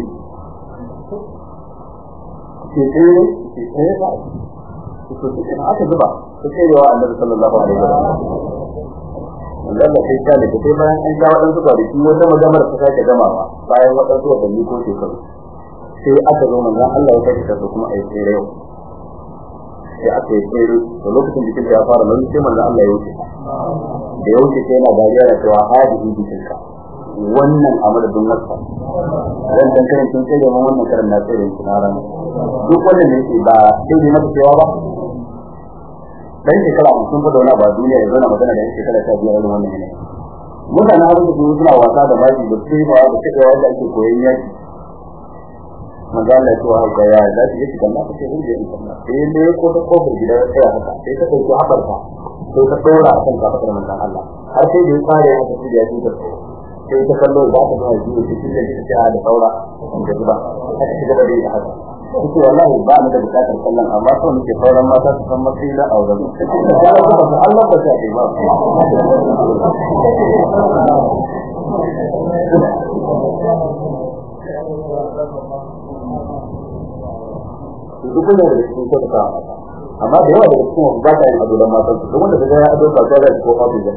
S1: ke ba ko aka zuba sai yawa annabi sallallahu alaihi wasallam Allah da kai ta da kai bayan an ga wadan zuba da shi wata magamar ta sake gamawa bayan wadan zuwa da ni ko shekaru sai aka zo manzon Allah ya kace ta kuma ai tsere yau sai aka yi tsere to lokacin da ya fara nan sai manzon Allah ya wuce da ya wuce sai yana dariya da cewa hadihi bikinka wannan amadadin nasa dan dan karin sun sai mun wannan karin na tsere tunaran duk wannan ne ke ba sai ne maka cewa ba dan shekara sun fada wani ba duniya yanzu na magana da shekara ta biyar wannan ne mutane har su suna wasa da baki da sai ba da take wanda ake koyon yaki magana to ga ya da take da na take hunje in kuma sai ne ko ta kofar gida sai haka sai ta dauki habarka sai ta dora akan kafar manzon Allah har sai da ya fara haka sai ya tuka sai ta kallo da ta ga ji cikin da take da saura da zuba haka shi gaba da haka kuke wallahi ba mu da bukatar kallon amma to muke sauran mata su san matsayi na aure Allah ba ta ba duk da cikin ta amma da yawa da cikin ba ta yin adolan mata su wanda daga ya ado ba ta da ko office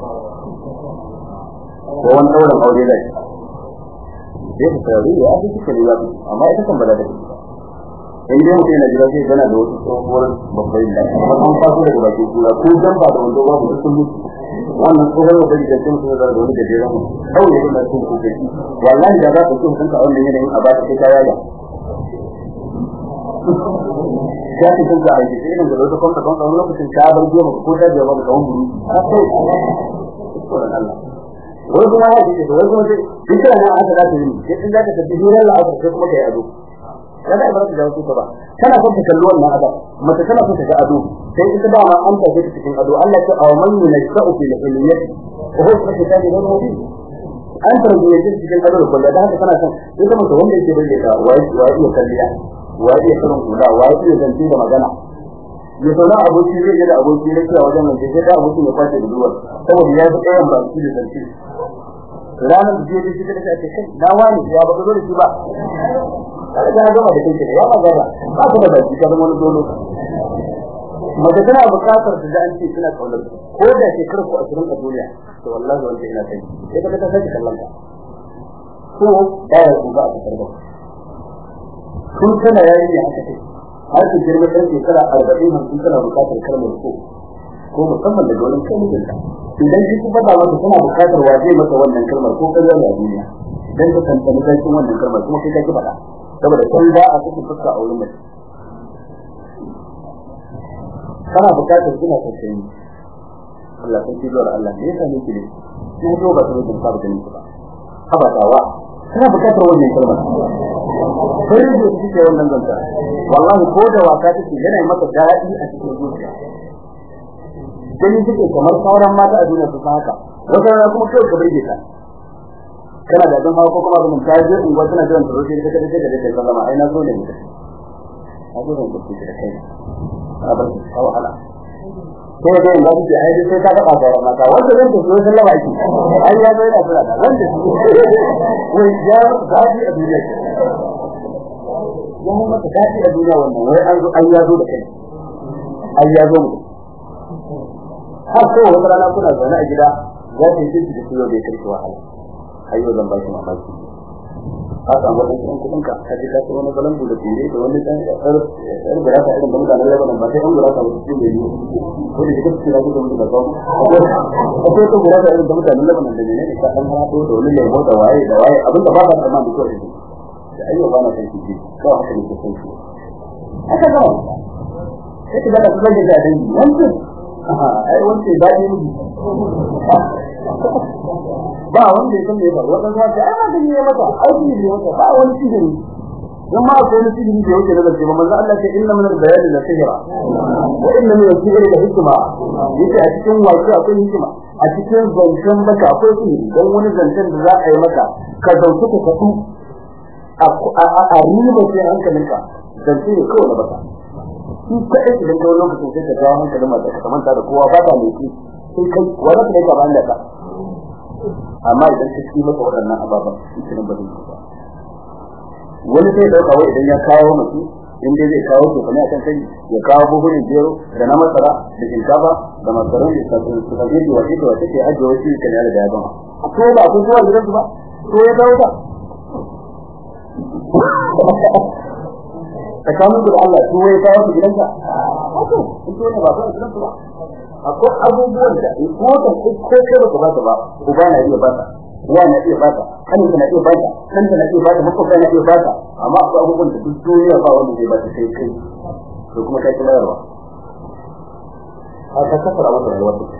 S1: ko wani auren aure da shi sai ta yi ya fi cikin ya amma ita kan bada da in dai mutum yana jira sai gana da wasu tsohuwar babbai da kuma an fasu daga bakin kula ko dan ba da wanda ba mu sun mutu wannan tsohuwar babbai da sun da wani da jira mu kawai yana sun ko kai wallahi da za ka so kanka wannan yanayin a ba ta kai kaya da ya ce kun ga aiki sai nan da wata kwanta wani lokacin ta bar goma ko ta biya ba ka wani a sai Allah wai kuma ya ce wai kuma sai duk da aka da ta yi sai in za ka tafi hirar Allah sai kuma kai ado kada ba ta dawo ba kana son ta kallo wannan ado mace tana son ta ga ado sai ita ba ma an ta ga cikin ado Allah ya ce aw man yunashau fi al-ilmiyati wa huwa fi kitabi al-mubin an tarbiye cikin ado da kullu da haka kana son ita mutum wanda yake bayyana da wai iya kalliya wai iya karin kula wai iya zance da magana ya sauna aboki zai da aboki ne a wajen nan sai da aboki ya kwace da duwar saboda ya fi kayan ba su da zance ranar da je shi da take kai da wani ya ba zo da shi ba kada ga gaba da kike ya ba gaba ba ku da shi kada wani dole mace tana bukatar da an ce kina kaunar ko da shekar ku 20 a duniya to wallahi wanda ina kai sai ka ta saki kallon ka ko da ya ku ba ka karba kun kana yayi ne haka ce har ki girma dan shekara 40 mun kana bukatar kalmar ko musamman da dole kai mutunta idan shi kuma da wanda kana bukatar waje masa wannan kalmar ko kaza a duniya dan ka tantance kai wannan kalmar kuma kai kake faɗa saboda kai ba a cikin fuska a wurin mutum kana bukatar kina tsaye Allah sai ki dora Allah ne yasa nake ne ko ba ta da sabu da ni ba haba tawa kana bukatar wannan kalmar sai da kike wannan zanta wallahi ko da waka take yana maka dadi a cikin zuciya dan kike kamar sauran mata a duniya su haka wata kuma kai ka burge ta kana da dan hawa ko kuma mun taje in ga tana jiran tsoro sai ka kace da sallama ai na zo ne mutum a gurin da kike da kai abin wahala sai dai ba ki ai sai ka ga ba mata wanda zan tafi sallama ai ai ya zo yana fara da wanda wai ya zafi a duniya ya mu mata zafi a duniya wannan wai an zo ai ya zo da kai ai ya zo har ko wata rana kuna zaune a gida za ta yi da su yau bai karki wahala ayyo zan ba shi mamaki haka an wata kudin ka kaje ka wani balangu da tsire da wani dan yar gura ta irin da mutanen Lebanon ba sai an gura ta wasu cikin da ko da kike tsira da mutum da kawo akwai to gura ta irin da mutanen Lebanon da ne ka dan harato da wani lemo da waye abinda ba ka tsammani ko da ayyo ba na san shi ko haka ne ko san shi haka ba sai da ka ga da dangi wannan ai wannan ba ne ba wanda ya san me ba wannan ya ce ai ba dani mata ai ne mata ba wani sihiri kuma ko wani sihiri da yake daga cewa manzo Allah ce inna min al-bayani la sihra wa inna min al-sihri la hikma yace a cikin waƙi akwai hikima a cikin zancen maka akwai sihiri dan wani zancen da za a yi maka ka zauki ka fadu a riba ce hankalinka zance ne kawai da baka shi kai idan ka lokacin sai ka dawo hankalin mata ka manta da kowa ba ta mai sai kai wanda ne ka banda ka amma idan ka ci maka waɗannan ababan shi ne ba zai ba wani sai dauka wai idan ya kawo mutu in dai zai kawo to kuma akan sai ya kawo buhurin jero da na masara da shinkafa da masaran da su kaje da wace ke ajiye wasu kan da ya gama ko ba ku zuwa gidan su ba to ya dauka tsakanin da Allah su wai kawo su gidanka haka in to ne ba ka gidan su ba akwai abubuwan da ko da ko kai ba ba uba na iya ba ta uwa na iya ba ta kanin na iya ba ta kan na iya ba ta makwabta na iya ba ta amma akwai abubuwan da duk duniya ba wanda zai ba ta sai kai to kuma kai kuma yarwa haka kasara wannan rayuwar ta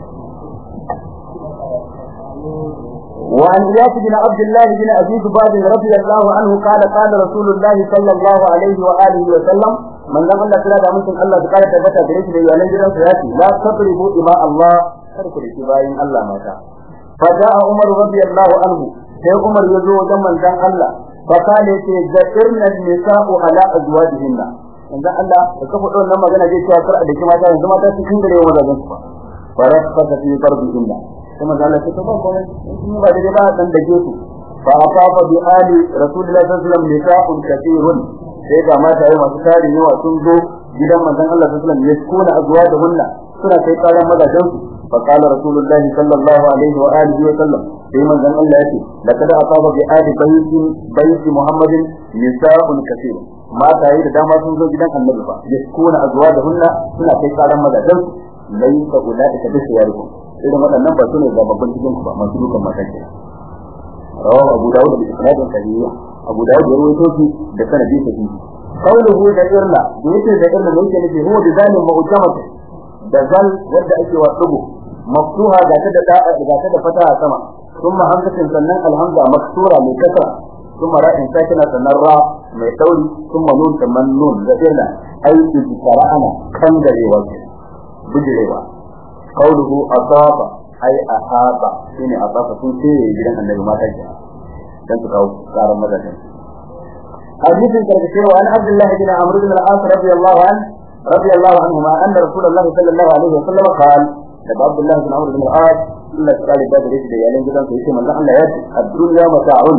S1: وعن إياس بن عبد الله بن أبي ذباب رضي الله عنه قال قال رسول الله صلى الله عليه وآله وسلم من لم الله تعالى من الله تعالى ثبت بريش ليالين جرم سياتي لا تضربوا إماء الله تركوا لكبائن الله ماذا فجاء عمر رضي الله عنه sai Umar ya zo wajen manzon Allah fa kale ce zakirna nisa'u ala azwajihin manzon Allah da kafa wannan magana zai cewa kar a dake mata yanzu mata cikin gare wa mazan su fa rafa fi darbihin kuma da Allah ta ba ko in ba da ba dan dake su fa afafa bi ali rasulullahi sallallahu alaihi wasallam nisa'un kathirun sai ga mata ai masu tari ne wa sun zo gidan manzon Allah sallallahu alaihi wasallam yaskuna azwajuhunna suna kai karan mazajen su fa qala rasulullahi sallallahu alaihi wa alihi wa sallam sai manzon Allah yake laqad asaba bi ali bayti muhammadin nisa'un kathir mata ai da dama sun zo gidan annabi ba yaskuna azwajuhunna suna kai karan mazajen su laysa ulaika bisiyarikum idan wadannan ba su ne babban cikin ku ba masu dukan mata ke rawahu abu dawud bi isnadin sahih abu dawud ya rawaito shi da sanadi sahih qawluhu da irla yake da irla yake ne huwa bizalin mu'tamad da zal wanda ake wasubu maftuha da ta da fata a sama kuma hamzatin sannan alhamza maksura mai kasra kuma ra'in sakina sannan ra mai tauri kuma nun sannan nun da irla ai qara'ana kan garewa bijirewa qawluhu asaba ai ahaba shine asaba sun ce gidan annabi mata ke dan su kawo karan madadin hadisin karkashin wa an Abdullah ibn Amr ibn al-As radiyallahu anhuma anna Rasulullah sallallahu alaihi wasallam qala da Abdullah ibn Amr ibn al-As Allah ta'ala da dare da yalan gidan sai manzo Allah ya ce ad-dunya mata'un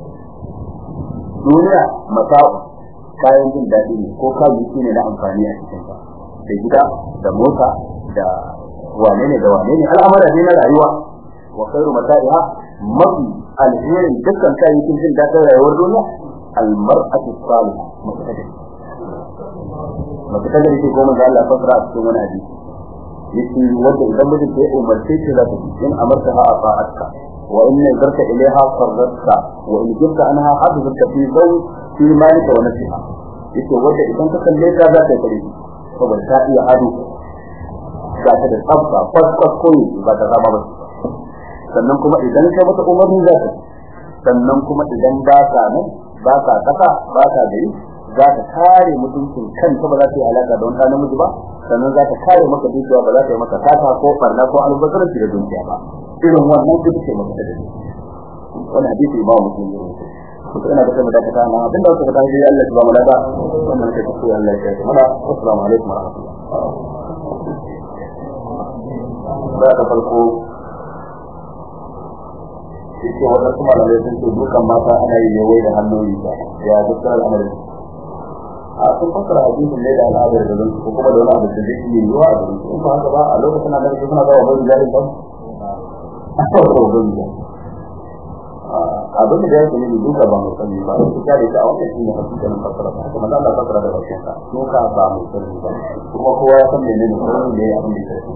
S1: duniya mata'u kayan jin dadi ne ko kayan shine na amfani a cikin ta da gida da mota da wane ne al'amara ne na rayuwa wa khairu mata'iha mafi alherin dukkan kayayyakin jin dadin rayuwar duniya al-mar'atu salihah mutakaddir shi goma da Allah fasara a cikin wani hadisi yake wanda idan mutum ya umarce shi da in amartaha ata'atka wa in nazarta ilaiha farratka wa in jibta anha hadithaka fi malika wa nafsiha yake wanda idan ka kalle ka za ka yi saboda ta iya ado ga ta da tsafta fasfas koyi ba ta zama ba sannan kuma idan kai mata umarni za ta sannan kuma idan ba ka nan ba ka kasa ba ka gari za ta kare mutuncin kanta ba za ta yi alaka da wani namiji ba sannan za ta kare maka dukiya ba za ta yi maka sata ko farna ko albazaranci da dukiya ba irin wannan duk ce maka da wannan hadisi ba mutum ne ko ina da kuma da ta na abinda kuka ta yi Allah subhanahu wa ta'ala wannan ke ku Allah ya yi mana assalamu alaikum wa rahmatullah da farko yake wannan kuma da sun ce dukan mata ana yi ne wai da hannu ba ya dukkan al'amari a sun fasara hadisin ne da al'adar da zan ko kuma da wani abu da zai yi yiwa a gurin in ba haka ba a lokacin da suna ga wani jari ba abin da yake ne duka ba mu sani ba su kare ta wannan shi ne hadisin fasara ba kuma Allah fasara da bakin sa duka ba mu sani ba kuma kowa ya san menene abin da yake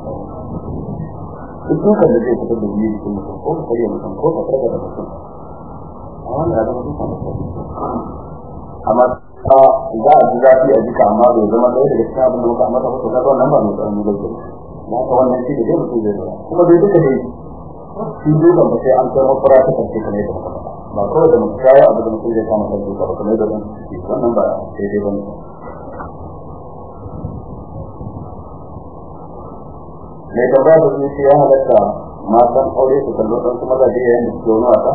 S1: duka da zai fitar da yi cikin mutum ko ka yi mutum ko ka tsaka da mutum a wannan da mutum amma za a ji zafi a jika amma bai zama ɗaya daga cikin abin da muka amma ta fito ta wannan ba mai tsaron da ke na ka wannan shi da zai mutum zai zama kuma dai duka dai shi dukan ba sai an kai mafara ta karshe kamar yadda muka faɗa ba kawai da mutum ya abu da mutum zai kama kan duka ba kamar yadda zan ci wannan ba daidai ba ne mai tambaya da zuci ya halatta matan aure su kallo ɗan su mazaje yayin da suke wani wasa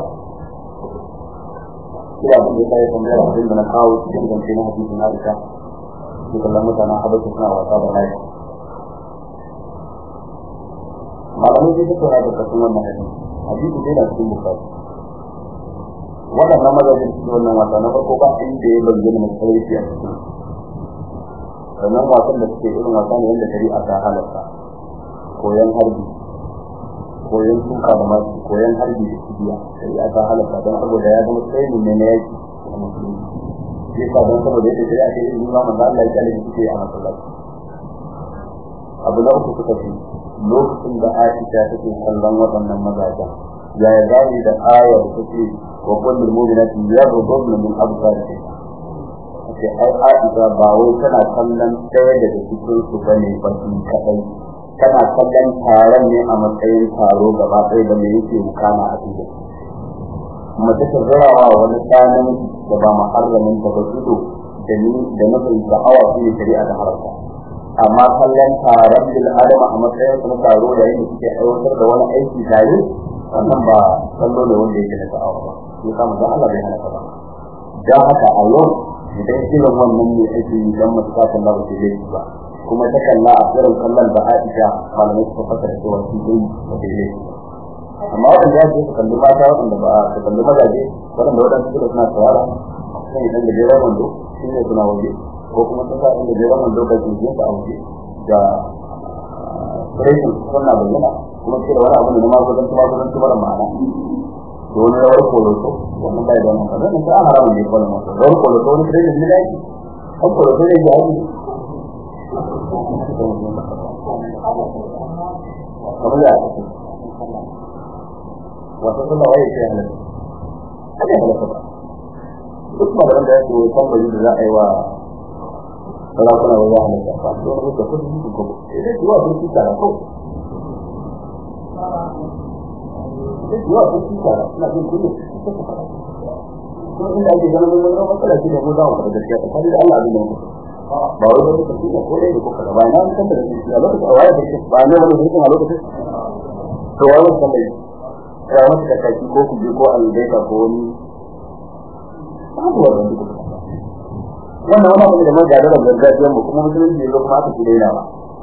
S1: kira abin da ya tambaya abin da na kawo cikin zance na hadisi na Aisha su kallon mutanen Habasha suna wasa da nayi malamai sai suka rada kasan wannan hadisi dai da cikin Bukhari waɗannan mazaje suke wannan wasa na farko ba inda ya bayyana matsayi a cikin sannan wasan da suke irin wasa ne wanda shari'a ta halatta koyan harbi koyan tuka da masu koyan harbi da kibiya sai aka halatta don saboda ya zama training ne na yaki sai ka don saboda yake sai ake yin nuna manzo Allah ya kalle shi a masallaci abu da uku suka ce lokacin da Aisha take kallon waɗannan mazaja ya yi zabi da aya da take wa kullu mu'minatin yaghdudna min absariha sai Aisha ba wai tana kallon ɗaya daga cikin su bane ba su kadai kana kallon taron ne a matsayin taro gaba ɗaya da mai yake mukama a cikin mace ta zarawa wani tsanin da ba muharramin ta ba su da ni da nufin sha'awa su ne shari'a da haramta amma kallon taron bil adama a matsayin kuma taro da yin suke aiwatar da wani aiki tare wannan ba kallo ne wanda yake da sha'awa ba sai kama da Allah bai hana ka ba dan haka a yau idan irin wannan ne ake yi dan masu kafin ba su laifi ba kuma ta kalla a irin kallon da Aisha malamai suka fasara cewa shi dai ba dai amma wanda ya ce kalli mata wanda ba su kalli mazaje wanda wadansu suka suna tsara sai idan da jira wando shi ne suna waje ko kuma sun sa inda jira wando kai su je a waje da rashin sunna bayyana kuma ce da wani abu ne na magudan kuma ma'ana to wani rawar koloto wannan bai da wannan wannan sai an haramun ne kwallon wasu rawar koloto wani training ne dai an koloto ne ya yi kamar ya ce wato kuma wai sai halaka ake halaka ba duk ma da ya ce kamar da za a yi wa sarakuna wa ya halaka ba to ne da kudi su ko idan zuwa su ta ko idan zuwa su ta na jin kudi ko inda ake ganin wannan matsala ce da mu da mu da gaskiya tsakanin Allah da mu ba wai da kake da ko dai ko kada ba na san da shi a lokacin waya da ba ne wani mutum a lokacin to wannan san dai ya wani da kai ko ku ko albaita ko wani wannan wani da mun ga da gargajiyar mu kuma musulunci ne kuma aka kire yana ba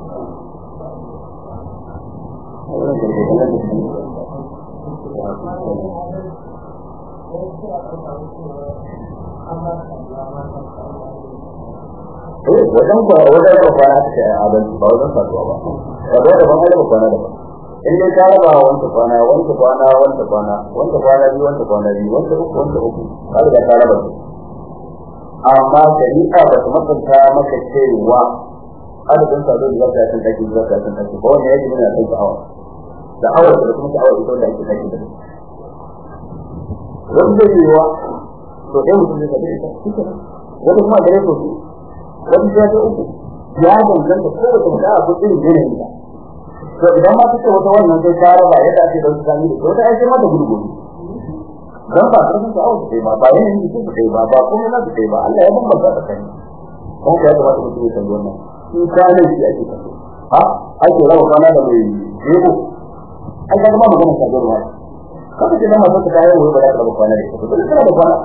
S1: wajen kwana ta kai adalci ba wajen fatuwa ba ba da ban halin kwana da ba in dai ka raba wanda kwana biyu wanda uku ka riga ka raba su amma shari'a ba ta mutunta maka cewa adadin sado da zaka yi kake ba wanda yake nuna kan sha'awa da kuma sha'awa ita da ake kake da wanda yiwa to dai mutum ne da ita wanda kuma gare su wani ya ta uku ya danganta ko da a kudin yanayin da to idan ma kace wata wannan sai ka raba yadda ake da tsani da wata ai sai mata gurgudu dan ba karfin ta auki sai ba yanayin da kike sai ba kuma na sai ba Allah ya bambanta da kai ko ka da wata mutum sai wannan shi kana shi ake kace ake rawa kana da mai yego ai ka ba magana ta gurwa kada ki zama ka tayi wai ba za ka kwana da ita dole kana da kwana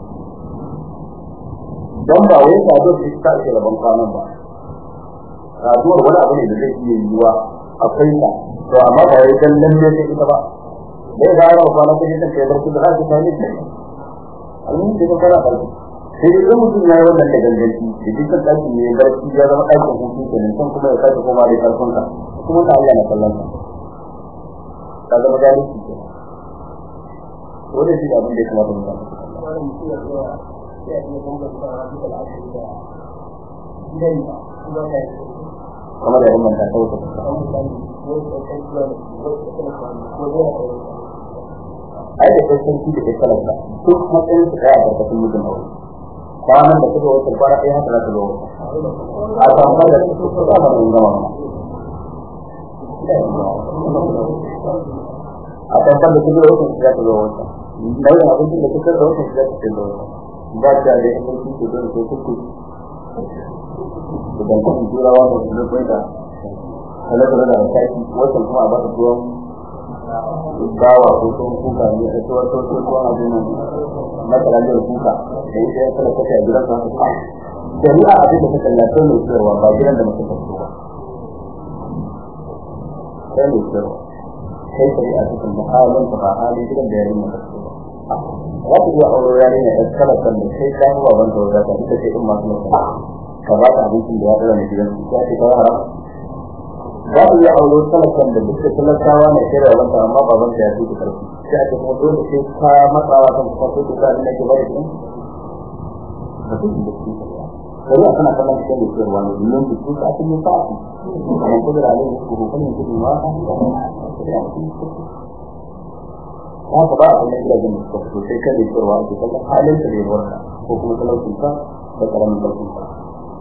S1: don ba wai ka zo ki ta ce rabon kwanan ba saduwar wani abu ne da zai iya yiwuwa akwai ta to amma ba wai dan nan ne ita ba dai ga yawa kwana da ita kai barku da haka sai ne almin da kana ba sai dai mutum ya yi wannan da ganganci da dukkan daki ne barci ya zama dakin hutu kenan san kuma ya sake koma da karfin ka kuma ta Allah na kallon ka kaga magana shi ke wanda shi abin da ya kamata mu samu kamar da wannan ta kawo ai da kai sarki da kai talaka duk matsayin su kai a karkashin mutum aure kwanan da kuka wata fara ɗaya haka za ta zo a tambar da kuka ba da mun gama a tambar da kuka wata za ta zo wata dai abin da kuka da wata za ta zo ba ta da sarki ke don ko kuku da kuma turawa da su da da halaka da kai wata kuma ba ta tuwon dawa ko kuka ne da tuwon abin nan na kallon kuka da yake ya kala kace a gidan sa shari'a abin da take lafiya ne cewa ba gidan da mutum take ba sai ne cewa kai shari'a take muhalin ta ba hali gidan da yayin mutum ba wato ya aure yayin da kala kan da sai ka ba ban da wata ita ce in masu mutum ka ba ta abin da ya dora ne gidan ya ce kawai haram za ku yi aure talakan da duk talakawa ne kira wanda amma baban ta ya fi karfi sai aka kuma dole sai ka matsawa kan kwato da da nake bari din da su da su sai kana kallon shi ne sai wani nan da su ka tuni fa amma ko da alai ku ko kan ku ma ka ba a ne da jin ko sai ka ne sai wani kallon halin da ne warka ko kuma talaucin ka da karamin talaucin ka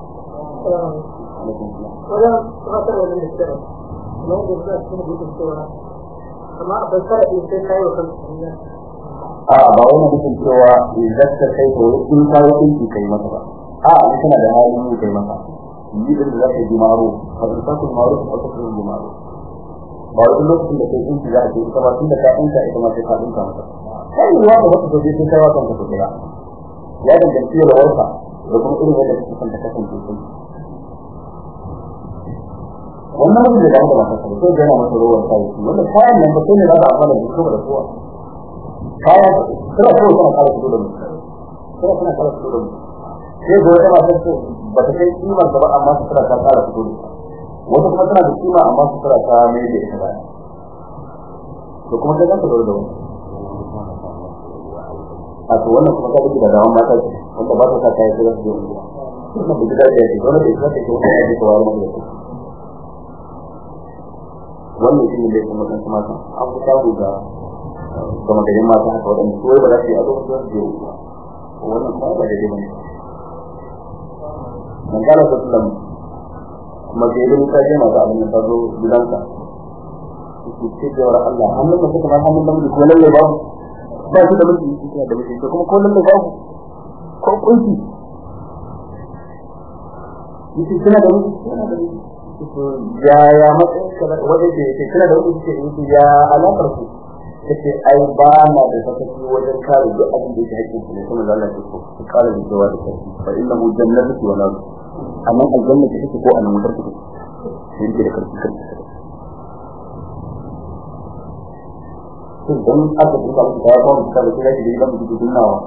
S2: ولا تغطر ولا نستغل موجود ذات كم قلت الصورة أما أبسر إنسان لا يوصل
S1: ba wani mutum cewa idan ka kai ko in ka yi ki kai masa ba kana da halin yi kai masa yi da zaka yi maro hadisatu maro ko ko yi maro ba wani lokacin da kai in ki za ka yi kuma tun da ka inka ita ma sai ka dinka masa sai ruwa da wata da zai kai wa kanka ko ya danganci da warka da kuma irin yadda kake son ta kasance kai wannan mutum da ba ta sai sai yana masa ruwan sai wanda kayan nan ba sai ne za a fara da kowa da kowa kayan kira ko kana kare su da mutum kira kana kare su da mutum sai gobe ta mata ce ba ta kai kima ba amma su kira ta kare su da wata kuma tana da kima amma su kira ta mai da ita ba to kuma sai ka da wannan a to wannan kuma ka da dawan mata ce wanda ba ta kai su da su wannan bidda da yake dole da ita ce ko ta yi tawar mu da wannan shi ne da kuma kan mata an ku samu da kuma da mata haka wadanda su ba za su yi a lokacin da yau wannan ba da dai bane man kala sallam magana ta je mata abin da zo gidanka su ce da Allah hannun da kuma hannun da mu ko lalle ba ba shi da mutum shi da mutum kuma ko lalle ba ko kunci shi kana da mutum ya matsayin wajen da yake kira da wani ce in ya alakar ku yace ai ba na da sakaci wajen kare duk abin da yake hakkin ku ne kuma Allah ya ku kare da jawa da kai fa innahu jannatu wa nar amma aljanna take ko annabi barku sai da karfi kan dan aka duka ku da ba mu kare da da mu dunnawa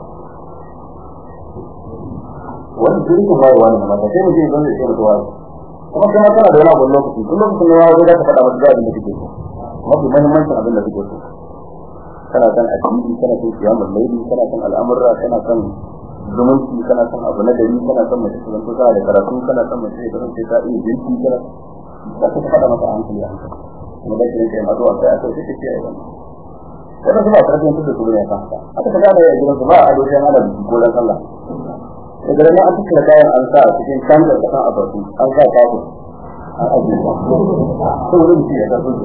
S1: wannan dukkan wani ma da sai mu je don sai mu kuma kana da wani abu lokaci kullum kun ya zo da ka fada masa abin da kake so mafi muhimmancin abin da kake so kana san addini kana san kiyamul layli kana san al'amura kana san zumunci kana san abu na dari kana san mace kuma ko da karatu kana san mace da kake ta iya jinki kana da ka fada masa hankali kuma da kike ma zuwa sai a so kike ce ai wannan kuma tarbiyyar da su ne kan haka kaga da gidan su ba a dokin Allah ko dan Allah idan ma an tsaya kayan an sa cikin kandar da kan abatu an sa ta ku a aji to wurin shi da su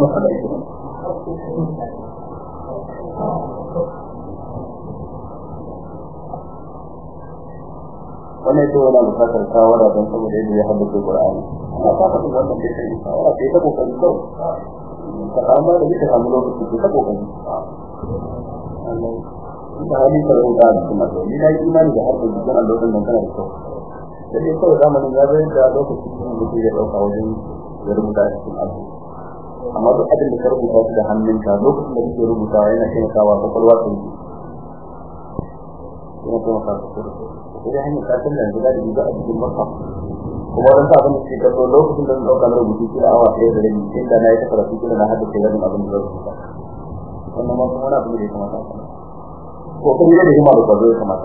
S1: wannan to wala bukatar kawara don saboda yadda ya haddace Qur'ani ana fata da wannan da yake kawara sai ta kokari ko ka amma da kike samu lokaci ta kokari da hali ka rubuta da kuma to ni dai imani da harkar jikin Allah dan nan kana da kyau sai kawai zamanin ya zai da lokacin da mutum ya dauka wajen ya rubuta cikin abu amma duk abin da ka rubuta shi da hannunka lokacin da kake rubutawa yana taimakawa kwakwalwa ta yi yana taimakawa sai dai hanyar kasan da yanzu da duba a cikin masa kuma wani abin da ke kaso lokacin da zan dauka na rubutu kila awa ɗaya da rabi inda na yi ta karatu kila na haddace rabin abin da zan rubuta wannan ma kuma wani abin da ya kamata ko kuma da himma da kwazo ya kamata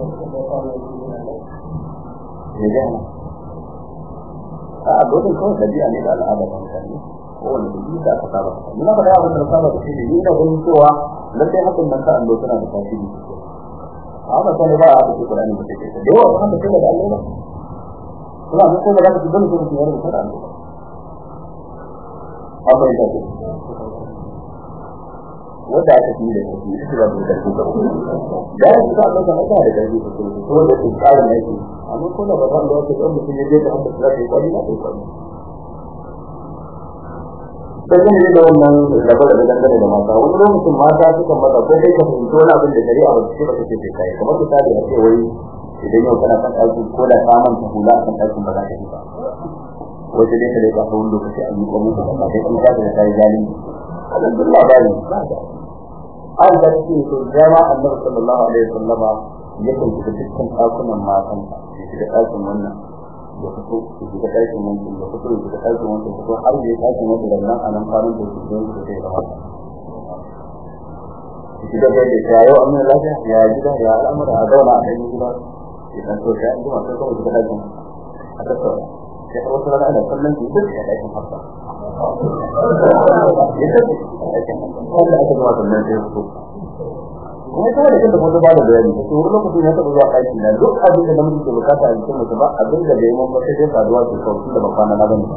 S1: a lokacin kawai tabi'a ne da al'ada ba mutane ko wani dubi da aka saba ina ba da abin da saba da shi ne ina ganin cewa lalle hakan nan ta an lokacin da tasiri amma sai ba a da Qur'ani ba take da yawa ba haka sai da Allah ba kuma mun kuma da su dan su ne da Qur'ani amma ita ce wanda aka yi da shi shi da da su da su ka da haka da gari ko da su tsara ne shi amma ko da ba da wata kan mutum ya je da haka da shi kwani na kai kwani sai ne da wannan rabar da dangane da mata wani lokacin mata suka mata ko kai ka fahimci wani abin da shari'a ba ce ba take kai kamar su tare a ce wai idan yau kana kan aiki ko da saman ta hula kan aikin ba za ka yi ba wace dai kare ka fa wani lokaci a yi komai da ba kai kun ka da kai zalimi alhamdulillah bari an da shi to jama'a annabi sallallahu alaihi wasallama yakan fita dukkan ɗakunan matan shi da ɗakin wannan da fito shi da ɗakin wannan da fito shi da ɗakin wannan da fito har ya ɗakin wannan da nan anan farin da shi don su kai gaba shi da bai da yau amma lafiya ya gida ya al'amura a zauna a kan gida idan to sai an ji masu kawai da ɗakin a tattauna sai a wasu rana da sallan ki duk da ɗakin hafsa wanda aka zuwa sannan sai su kuma ta da kanta kuma ba da bayani to wani lokacin ya taɓa zuwa aiki na duk abin da namiji ke bukata a cikin mutum ba abin da bai mun ba sai dai saduwa ke kawai da bakwana na bane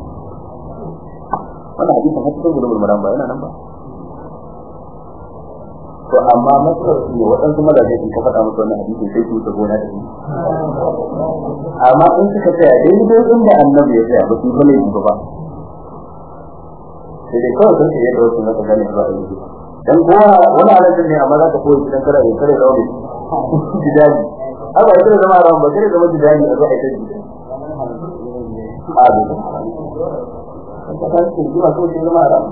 S1: wannan hadisi har cikin gudun maran ba yana nan ba to amma matsalar su ne waɗansu mazaje in ka faɗa musu wannan hadisi sai su ta gona da shi amma in suka tsaya daidai inda annabi ya tsaya ba su bane ba sai dai kawai sun ce da wasu na gane ba a yi dan kowa wani alaƙa ne amma za ka koyi dan kare kare da wani gidaji haka yake da zama ran ba kare da wani gidaji a zo a yi a duk kan ta kan ji ba so shi zama ran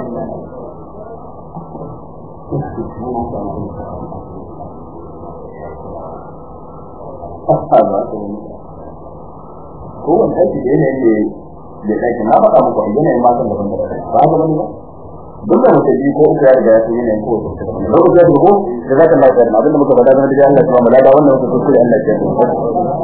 S1: ko wanda shi ne da kai na faɗa muku a yanayin matan da ban da ba ga bane ba duk da mutum ko uku ya riga ya san yanayin ko wato lokacin da ko da zaka lafiya abinda muka faɗa game da Allah kuma malaka wannan mutum ko Allah ya